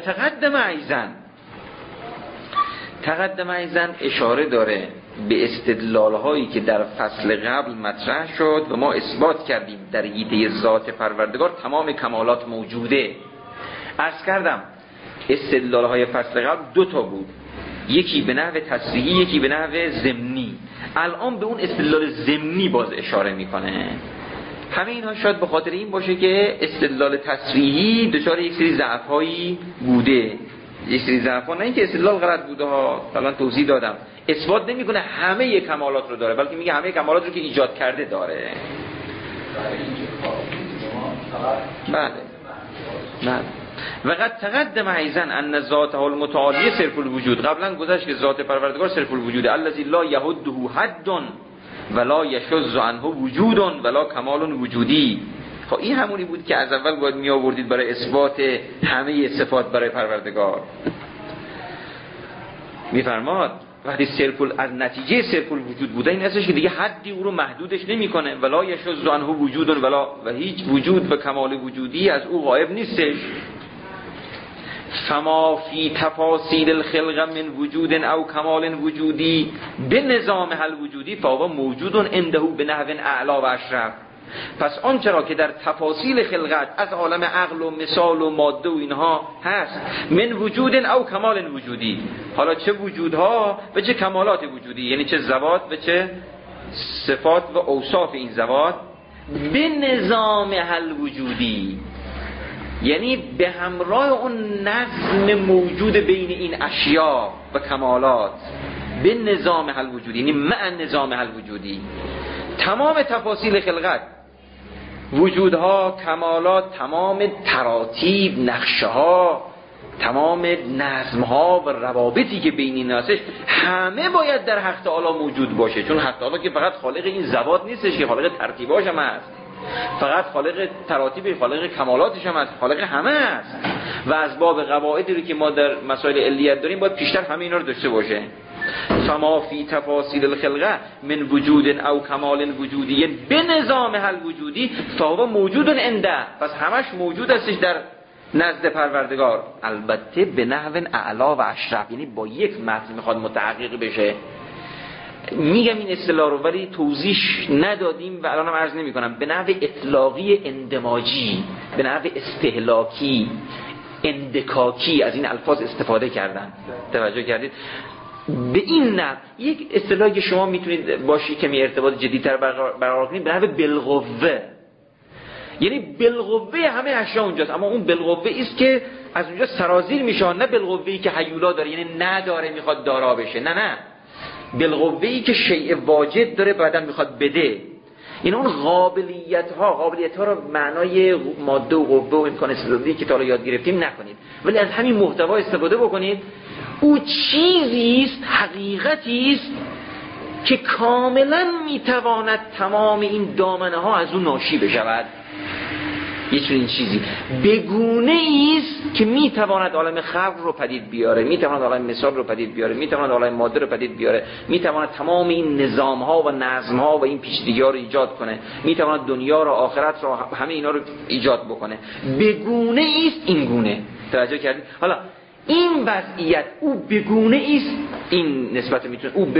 تقدم ایزن اشاره داره به استدلال هایی که در فصل قبل مطرح شد و ما اثبات کردیم در ایده ذات پروردگار تمام کمالات موجوده. عرض کردم استدلال های فصل قبل دو تا بود، یکی به نحو تصریحی، یکی به نحو ضمنی. الان به اون استدلال ضمنی باز اشاره میکنه. همه اینها شاید به خاطر این باشه که استدلال تصریحی دچار یک سری ضعف‌هایی بوده، یک سری ضعف‌ها، نه اینکه استدلال غلط بوده ها، الان توضیح دادم، اثبات نمیکنه همه کمالات رو داره، بلکه میگه همه کمالات رو که ایجاد کرده داره. بله. و قد تقدم ایزن ان ذاته المتعالی صرف الوجود. قبلا گذشت که ذات پروردگار صرف الوجود، الذی لا یحده حد ولا یشذ عنه وجود ولا کمال وجودی. خب این همونی بود که از اول باید می آوردید برای اثبات همه صفات برای پروردگار. میفرماد وقتی از نتیجه صرف الوجود بوده، این اصلش که دیگه حدی او رو محدودش نمیکنه. ولا یشذ عنه وجود و هیچ وجود و کمال وجودی از او غایب نیستش. فما فی تفاصیل الخلق من وجود او کمال وجودی به نظام حل وجودی فهو موجود عنده به نحو اعلی و اشرف. پس آنچه را که در تفاصیل خلقت از عالم عقل و مثال و ماده و اینها هست، من وجود او کمال وجودی، حالا چه وجودها و چه کمالات وجودی، یعنی چه ذوات و چه صفات و اوصاف این ذوات، به نظام حل وجودی، یعنی به همراه اون نظم موجود بین این اشیاء و کمالات، به نظام حل وجودی، یعنی مع نظام حل وجودی. تمام تفاصیل خلقت، وجودها، کمالات، تمام تراتیب، نقشه ها، تمام نظم ها و روابطی که بین این هستش، همه باید در حق تعالی موجود باشه. چون حق تعالی که فقط خالق این ذوات نیستش، که خالق ترتیباش هم هست، فقط خالق تراتیب، خالق کمالاتش هم هست، خالق همه است. و از باب قواعدی رو که ما در مسائل علیت داریم باید پیشتر همه اینا رو داشته باشه. فما فی تفاصیل الخلقه من وجود او کمال وجودی به نظام حل وجودی فهو موجود عنده، پس همش موجود هستش در نزد پروردگار، البته به نحو اعلی و اشرف، یعنی با یک متن میخواد متحقق بشه. میگم این اصطلاح رو ولی توضیح ندادیم و الانم عرض نمی کنم. به نحو اطلاقی اندماجی، به نحو استهلاکی، اندکاکی از این الفاظ استفاده کردن. توجه کردید؟ به این نه یک اصطلاحی که شما میتونید باشی که ارتباط جدی‌تر برقرار کنید به نحو بالقوه، یعنی بالقوه همه اشیا اونجاست، اما اون بالقوه است که از اونجا سرازیر میشه، نه بالقوه‌ای که هیولا داره یعنی نداره میخواد دارا بشه، نه بالقوه‌ای که شیء واجد داره بعداً میخواد بده. این اون قابلیت ها رو معنای ماده و قوه و امکان استفاده که تا حالا یاد گرفتیم نکنید، ولی از همین محتوا استفاده بکنید. او چیزی است، حقیقتی است که کاملا میتواند تمام این دامنه ها از اون ناشی بشود. یه چنین چیزی بگونه است که میتواند عالم خلق رو پدید بیاره، میتواند عالم مثال رو پدید بیاره، میتواند عالم ماده رو پدید بیاره، میتواند تمام این نظام ها و نظم ها و این پیچیدگی ها رو ایجاد کنه، میتواند دنیا رو آخرت رو همه اینا رو ایجاد بکنه. بگونه است این گونه. توجه کردید؟ حالا این وضعیت او بگونه است، این نسبت میتونه او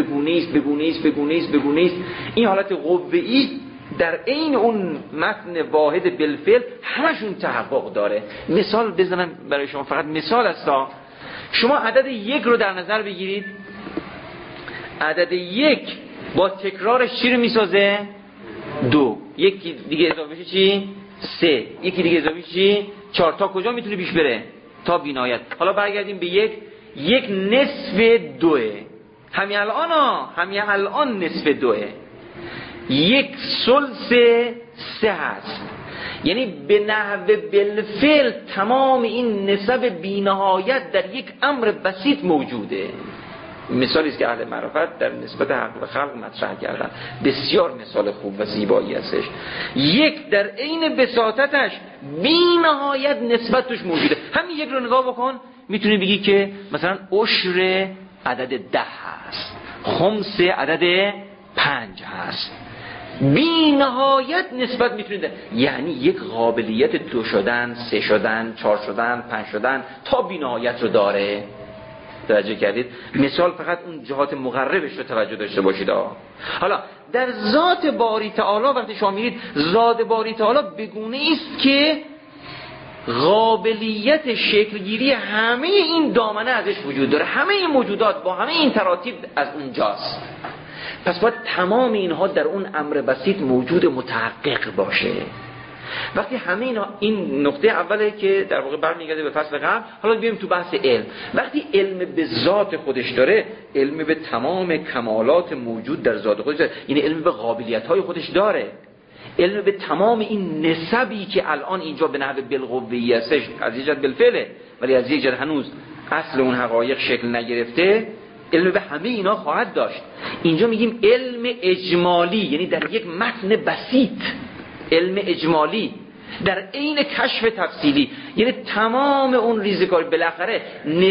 بگونه است، این حالت قوه‌ای در عین اون متن واحد بالفعل همشون تحقق داره. مثال بزنم برای شما، فقط مثال است. شما عدد 1 رو در نظر بگیرید. عدد 1 با تکرارش چی رو میسازه؟ 2. یکی دیگه اضافه بشه چی؟ 3. یکی دیگه اضافه بشه چی؟ 4. تا کجا میتونه پیش بره؟ تا بی‌نهایت. حالا برگردیم به 1 نصف 2. همین الان نصف 2. 1 ثلث 3 هست. یعنی به نحو بالفعل تمام این نسب بی‌نهایت در یک امر بسیط موجوده. مثالی است که اهل معرفت در نسبت حق و خلق مطرح کردن، بسیار مثال خوب و زیبایی هستش. 1 در عین بساطتش بی‌نهایت نسبت توش موجوده. همین 1 رو نگاه بکن، میتونی بگی که مثلا عشر عدد 10 هست، خمس عدد 5 هست. بی نهایت نسبت میتونید، یعنی یک قابلیت 2 شدن، 3 شدن، 4 شدن، 5 شدن تا بی نهایت رو داره. توجه کردید؟ مثال فقط اون جهات مقربش رو توجه داشته باشید. حالا در ذات باری تعالی وقتی شما میرید، ذات باری تعالی بگونه است که قابلیت شکلگیری همه این دامنه ازش وجود داره، همه این موجودات با همه این تراتیب از اونجاست. پس باید تمام اینها در اون امر بسیط موجود متحقق باشه. وقتی همه اینا، این نقطه اوله که در واقع برمیگرده به فصل قبل. حالا بیایم تو بحث علم. وقتی علم به ذات خودش داره، علم به تمام کمالات موجود در ذات خودش داره، یعنی علم به قابلیت‌های خودش داره، علم به تمام این نسبی که الان اینجا به نحو بالقوه‌ای هستش، از یه جهت بالفعله ولی از یه جهت هنوز اصل اون حقایق شکل نگرفته، علم به همه اینا خواهد داشت. اینجا میگیم علم اجمالی، یعنی در یک متن بسیط، علم اجمالی در عین کشف تفصیلی، یعنی تمام اون ریزکاری. بالاخره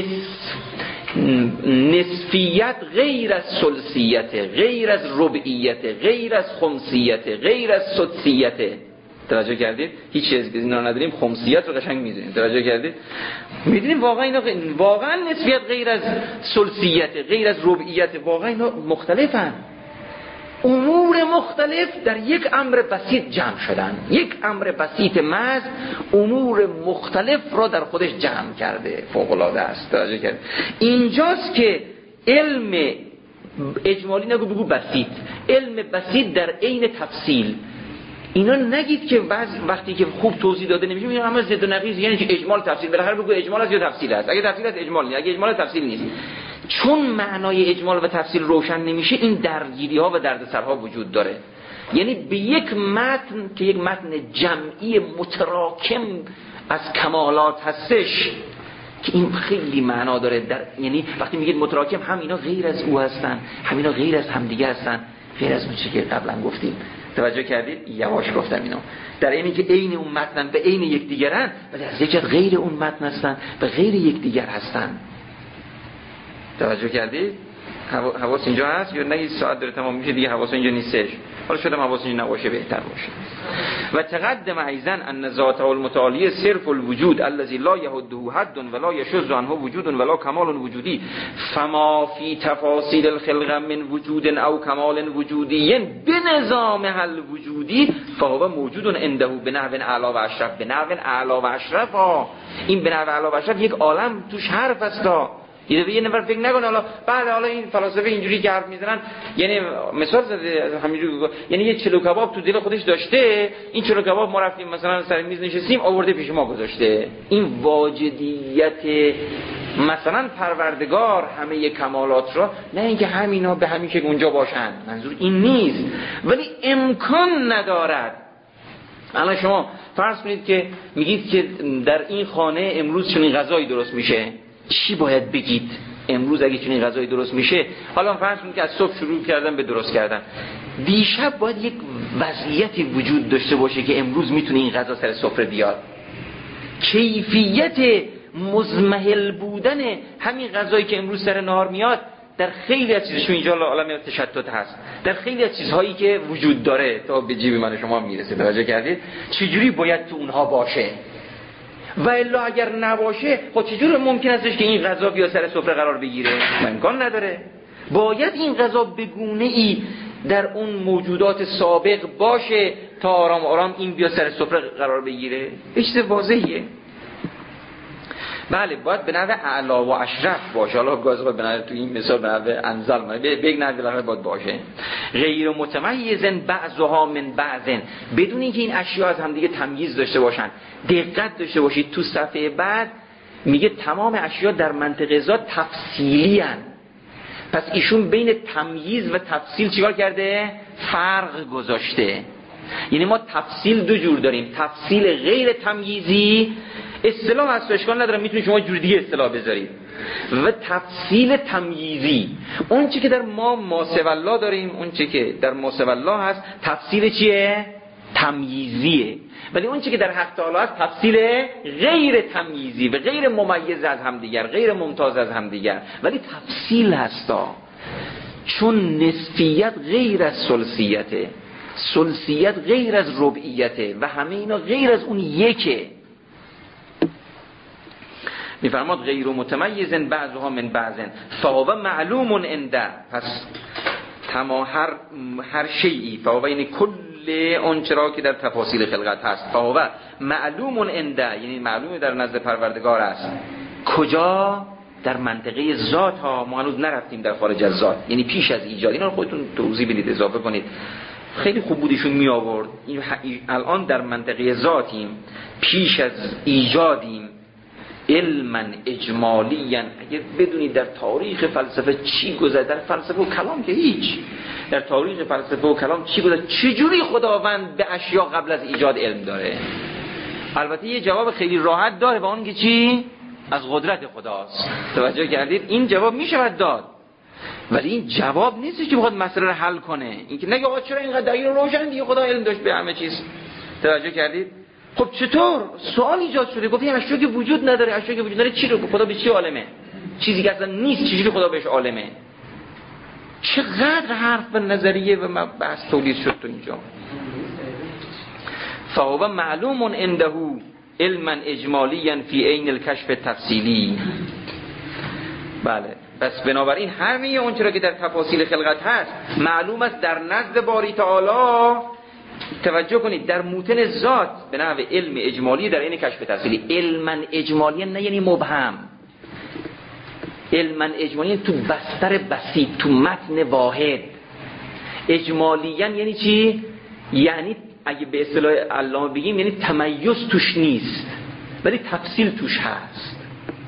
نصفیت غیر از ثلثیت، غیر از ربعیت، غیر از خمسیت، غیر از سدسیت. توجه کردید؟ هیچ چیز که اینا نداریم، خمسیت رو قشنگ می‌دونیم. توجه کردید؟ می‌دونیم واقعا اینا واقعا نسبیت غیر از ثلثیت، غیر از ربعیت، واقعا اینا مختلفن. امور مختلف در یک امر بسیط جمع شدن. یک امر بسیط محض امور مختلف را در خودش جمع کرده. فوق‌العاده است. توجه کردید؟ اینجاست که علم اجمالی نگو، بگو بسیط. علم بسیط در عین تفصیل. اینا نگید که بعض وقتی که خوب توضیح داده نمیشه میگن همه ضد و نقیض، یعنی که اجمال تفصیل. بالاخره بگو اجمال است یا تفصیل است. اگه تفصیل است اجمال نیست، اگه اجمال تفصیل نیست. چون معنای اجمال و تفصیل روشن نمیشه، این درگیری ها و دردسرها وجود داره. یعنی به یک متن که یک متن جمعی متراکم از کمالات هستش که این خیلی معنا داره. یعنی وقتی میگید متراکم، هم اینا غیر از او هستن، هم اینا غیر از همدیگه هستن، غیر از اون چیزی که قبلا گفتیم. توجه کردید؟ یواش گفتم اینو. در اینی که عین اون متن به عین یکدیگرن، ولی از یک جهت غیر اون متن هستن و غیر یکدیگر هستن. توجه کردید؟ حواس اینجا هست یا نه؟ ساعت داره تمام میشه دیگه، حواس اینجا نیستش. حالا شدم حواس اینجا نباشه بهتر باشه. و تقدم ایضا ان ذات المتعالی صرف الوجود الذي لا يحده حد ولا يشذ عنه وجود ولا كمال وجودی، فما في تفاصيل الخلق من وجود او كمال وجودی بنظام حل وجودی فهو موجود عنده بنحو اعلی و اشرف. بنحو اعلی و اشرف، این بنحو اعلی و اشرف یک عالم توش حرف است. یه نفر فکر نکنه حالا بعد حالا این فلاسفه اینجوری که حرف میزنن، یعنی مثال زده همینجوری، یعنی یه چلو کباب تو دل خودش داشته، این چلو کباب ما رفتیم مثلا سر میز نشستیم آورده پیش ما گذاشته. این واجدیت مثلا پروردگار همه کمالات را، نه اینکه همینا به همین شکل اونجا باشن، منظور این نیست، ولی امکان ندارد. الان شما فرض کنید که میگید که در این خانه امروز چنین غذایی درست میشه، چی باید بگید؟ امروز اگه چنین غذایی درست میشه، حالا فرض کنید که از صبح شروع کردن به درست کردن، دیشب باید یک وضعیتی وجود داشته باشه که امروز میتونه این غذا سر سفره بیاد. کیفیت مزمحل بودن همین غذایی که امروز سر نهار میاد در خیلی از چیزشون اینجا عالم تشتت هست، در خیلی از چیزهایی که وجود داره تا به جیب من شما میرسه. توجه کردید چجوری باید تو اونها باشه؟ و الا اگر نباشه خب چجوری ممکن استش که این غذا بیا سر سفره قرار بگیره؟ امکان نداره. باید این غذا به گونه‌ای در اون موجودات سابق باشه تا آرام آرام این بیا سر سفره قرار بگیره. چیز واضحیه. بله باید به نحو اعلی و اشرف باشه. حالا گازو به نحو تو این مثال به نحو انزل مانه بگ نحو باید باشه. غیر متمیزن بعضها من بعضن، بدون اینکه این اشیاء از همدیگه تمییز داشته باشن. دقت داشته باشید تو صفحه بعد میگه تمام اشیاء در منطق ذات تفصیلی ان. پس ایشون بین تمییز و تفصیل چیکار کرده؟ فرق گذاشته. یعنی ما تفصیل دو جور داریم، تفصیل غیر تمییزی اصطلاح هست، اشکال نداره، میتونید شما جور دیگه اصطلاح بذارید، و تفصیل تمییزی. اون چی که در ما سوالله داریم، اون چی که در ما سوالله هست تفصیل چیه؟ تمییزیه. ولی اون چی که در حق تعالی هست تفصیل غیر تمییزی و غیر ممیز از همدیگر، غیر ممتاز از همدیگر، ولی تفصیل هستا. چون نسفیت غیر از ثلثیته، ثلثیت غیر از ربعیته و همه اینا غیر از اون یکه. میفرماد غیر متمیزن بعضها من بعضن فهو معلوم عنده. پس هر شیئی، فهو این کل اون چرا که در تفاصیل خلقت هست، فهو معلوم عنده، یعنی معلوم در نزد پروردگار است. کجا؟ در منطقه ذات ها. ما هنوز نرفتیم در خارج از ذات، یعنی پیش از ایجاد. اینا رو خودتون توضیح بدید، اضافه کنید. خیلی خوب بودیشون می آورد. الان در منطقه ذاتیم، پیش از ایجادیم. علما اجمالیا، اگه بدونید در تاریخ فلسفه چی گذشته، در فلسفه و کلام که هیچ، در تاریخ فلسفه و کلام چی گذشته، چجوری خداوند به اشیا قبل از ایجاد علم داره. البته یه جواب خیلی راحت داره و اون که چی؟ از قدرت خداست. توجه کردید؟ این جواب میشود داد، ولی این جواب نیست که بخواد مسئله رو حل کنه. اینکه نگه آقا چرا اینقدر دقیق روشن دیگه خدا علم داشت به همه چیز. توجه کردید؟ خب چطور؟ سوال ایجاد شده، گفتیم اشیاء که وجود نداره، اشیاء که وجود نداره چی رو خدا به چی عالمه؟ چیزی که اصلا نیست چجوری خدا بهش عالمه؟ چقدر حرف و نظریه و بحث تولید شد تو اینجا. فهو معلوم عنده علما اجمالیا فی عین الکشف تفصیلی. بله، پس بنابراین همه اون چرا که در تفاصیل خلقت هست معلوم است در نزد باری تعالی. توجه کنید در موتن ذات به نحو علم اجمالی در این کشف تفصیلی. علما اجمالی نه یعنی مبهم، علما اجمالی تو بستر بسیط، تو متن واحد. اجمالیاً یعنی چی؟ یعنی اگه به اصطلاح علامه بگیم یعنی تمیز توش نیست ولی تفصیل توش هست،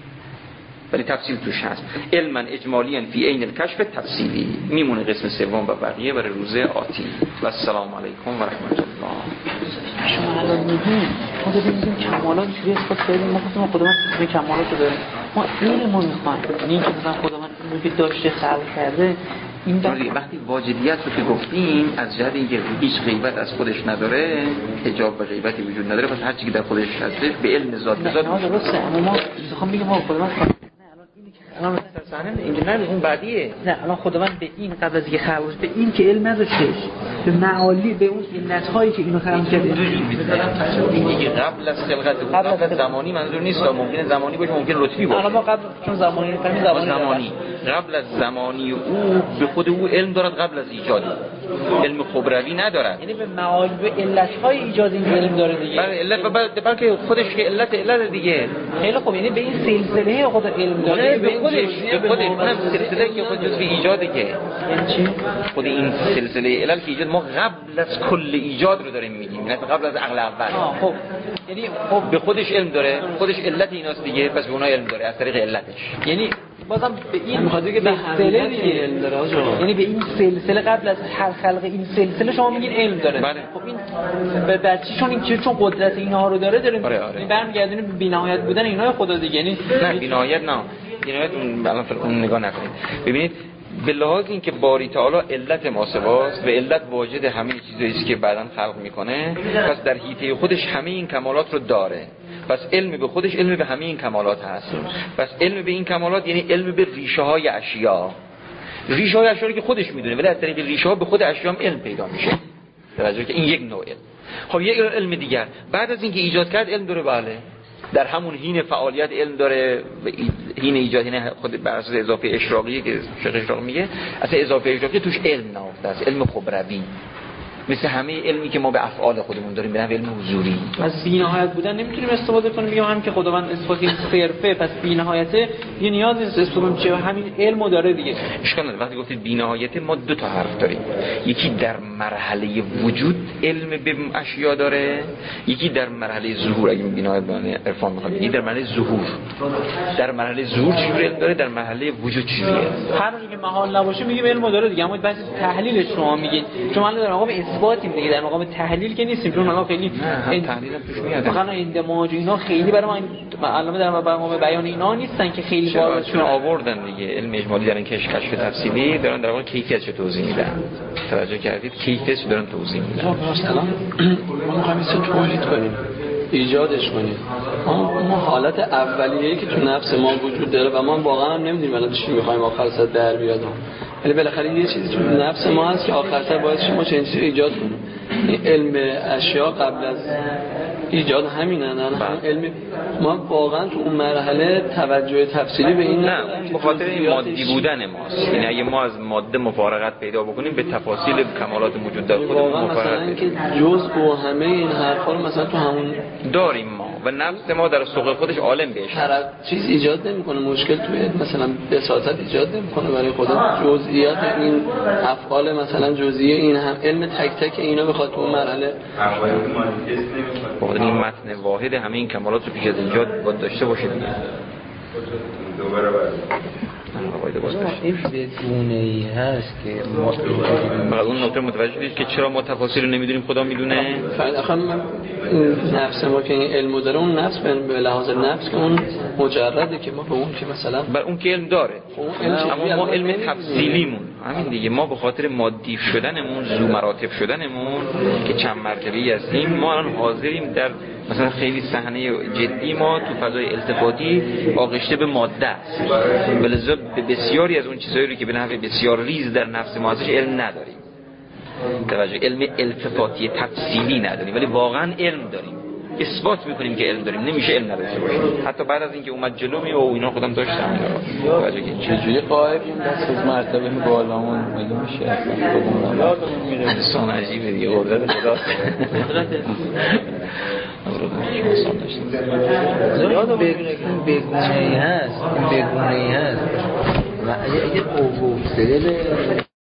علما اجمالیاً فی عین الکشف تفصیلی. میمونه قسم سوم و بقیه برای روز آتی. و السلام علیکم و رحمت الله. شما الان میگین ما ببینیم کمالات چجوری اثبات کردیم. ما خودمون خداوند این کمالات رو داریم، ما علمو میخوایم. این که مثلا خداوند میگه داشته خلق کرده، این وقتی واجدیت رو که گفتیم از جهت اینکه هیچ غیبت از خودش نداره، حجاب به غیبتی وجود نداره، پس هر چیزی که در خودش هست به علم ذات بذات. نه درسته، اما ما میخوام بگم ما خداوند الان مثلا اینجا نه اون بعدیه. نه الان خداوند به این قبل از اینکه خلق به این که علم نداشته، به معالی به اون علت‌هایی که اینو خلق کرده. دیگه قبل از خلقت او قبل از زمانی منظور نیست، ممکنه زمانی باشه ممکنه رتبی باشه. الان ما قبل چون زمانی قبل از زمانی او به خود او علم دارد قبل از ایجاد. علم خبروی ندارد. یعنی به معالم علت‌های ایجاد این علم داره دیگه. بله علت بلکه خودش که علت دیگه. خیلی خوب، یعنی به این سلسله خود علم داره، به خودش اونم سلسله که خود جزء ایجاده که. یعنی چی؟ خود این سلسله علل که ایجاد ما قبل از کل ایجاد رو داریم میگیم، نه قبل از عقل اول. خب یعنی خب به خودش علم داره، خودش علت ایناست دیگه، پس به اونها علم داره از طریق علتش. یعنی بازم به این میخواد که به سلسله دیگه علم داره آقا. یعنی به این سلسله قبل از هر خلق این سلسله شما میگین علم داره. بله. خب این به بچی چون این چون قدرت اینها رو داره آره. برمیگردونه به بی‌نهایت بودن اینها خدا دیگه. یعنی نه بی‌نهایت اون الان اون نگاه نکنید. ببینید به لحاظ اینکه باری تعالی علت ماسواست و علت واجد همه چیزایی است که بعداً خلق میکنه، پس در حیطه خودش همه این کمالات رو داره. پس علم به خودش علم به همه این کمالات هست. پس علم به این کمالات یعنی علم به ریشه های اشیا. ریشه های اشیا رو که خودش میدونه، ولی از طریق ریشه ها به خود اشیا هم علم پیدا میشه. توجه که این یک نوع علم. خب یک علم دیگر بعد از اینکه ایجاد کرد علم داره، بله در همون حین فعالیت علم داره، حین ایجاد، یعنی خود بر اساس اضافه اشراقیه که شیخ اشراق میگه، اصلا اضافه اشراقی توش علم نهفته است، علم خبروی، مثل همه علمی که ما به افعال خودمون داریم به نحو علم حضوری. از بی‌نهایت بودن نمیتونیم استفاده کنیم، میگم هم که خداوند اثبات این صرفه، پس بی‌نهایته یه نیازی نیست استفاده چه همین علمو داره دیگه. اشکال نداره. وقتی گفتید بی‌نهایت ما دو تا حرف داریم، یکی در مرحله وجود علم به اشیا داره، یکی در مرحله ظهور. اگه بی‌نهایت معنی عرفان میخواد یکی در مرحله ظهور. در مرحله ظهور چجوری علم داره، در مرحله وجود چجوریه. هر جایی که محال نباشه میگیم علمو داره دیگه. اما بحث تحلیل شما میگید شما الان در مقام اثباتیم دیگه، در مقام تحلیل که نیستیم، چون الان خیلی تحلیلم توش میاد. واقعا اندماج اینا خیلی برای ما علامه در مقام بیان اینا نیستن که خیلی چون آوردن دیگه علم اجمالی دارن که کشف تفصیلی دارن در واقع کیفیتش توضیح میدن. توجه کردید کیفیتش دارن توضیح میدن. مثلا ما می‌خوایم تولید کنیم، ایجادش کنیم. ما حالت اولیه‌ای که تو نفس ما وجود داره و ما واقعا هم نمی‌دونیم الان چی می‌خوایم آخر سر در بیاد. ولی بالاخره یه چیزی تو نفس ما هست که آخر سر باید ما چنین چیزی ایجاد کنیم. این علم اشیا قبل از ایجاد همینه، نه علم ما واقعا تو اون مرحله توجه تفصیلی به این نه به خاطر این مادی بودن ماست. یعنی اگه ما از ماده مفارقت پیدا بکنیم به تفاصیل کمالات موجود در خودمون مفارقت مثلا که جزء و همه این حرفا رو مثلا تو همون داریم ما و نفس ما در سوق خودش عالم بهش هر چیز ایجاد نمیکنه، مشکل توی مثلا بساطت ایجاد نمیکنه برای خدا. جزئیات این افعال مثلا جزئیه این هم علم تک تک اینا بخواد تو اون مرحله این متن واحد همه این کمالات رو پیش از ایجاد باید داشته باشه دیگه. این بدونه‌ای هست که ما اون نکته متوجه شدید که چرا ما تفاصیل رو نمیدونیم خدا میدونه. آخه نفس ما که این علم داره، اون نفس به لحاظ نفس که اون مجرده که ما به اون که مثلا بر اون که علم داره، اما ما علم تفصیلیمون همین دیگه، ما به خاطر مادی شدنمون، ذو مراتب شدنمون که چند مرتبه‌ای هستیم، ما الان حاضریم در مثلا خیلی صحنه جدی ما تو فضای التفاتی آغشته به ماده است، ولذا به بسیاری از اون چیزایی رو که به نحو بسیار ریز در نفس ما هستش علم نداریم. توجه، علم التفاتی تفصیلی نداریم ولی واقعا علم داریم، اثبات میکنیم که علم داریم، نمیشه علم نداشته باشیم. حتی بعد از اینکه اومد جلو می و اینا خودم داشتم توجه که چجوری قائبیم دست از مرتبه بالامون معلوم میشه اصلا خودمون انسان عجیبه دیگه، قدرت خدا بگونه‌ای هست و اگه قوه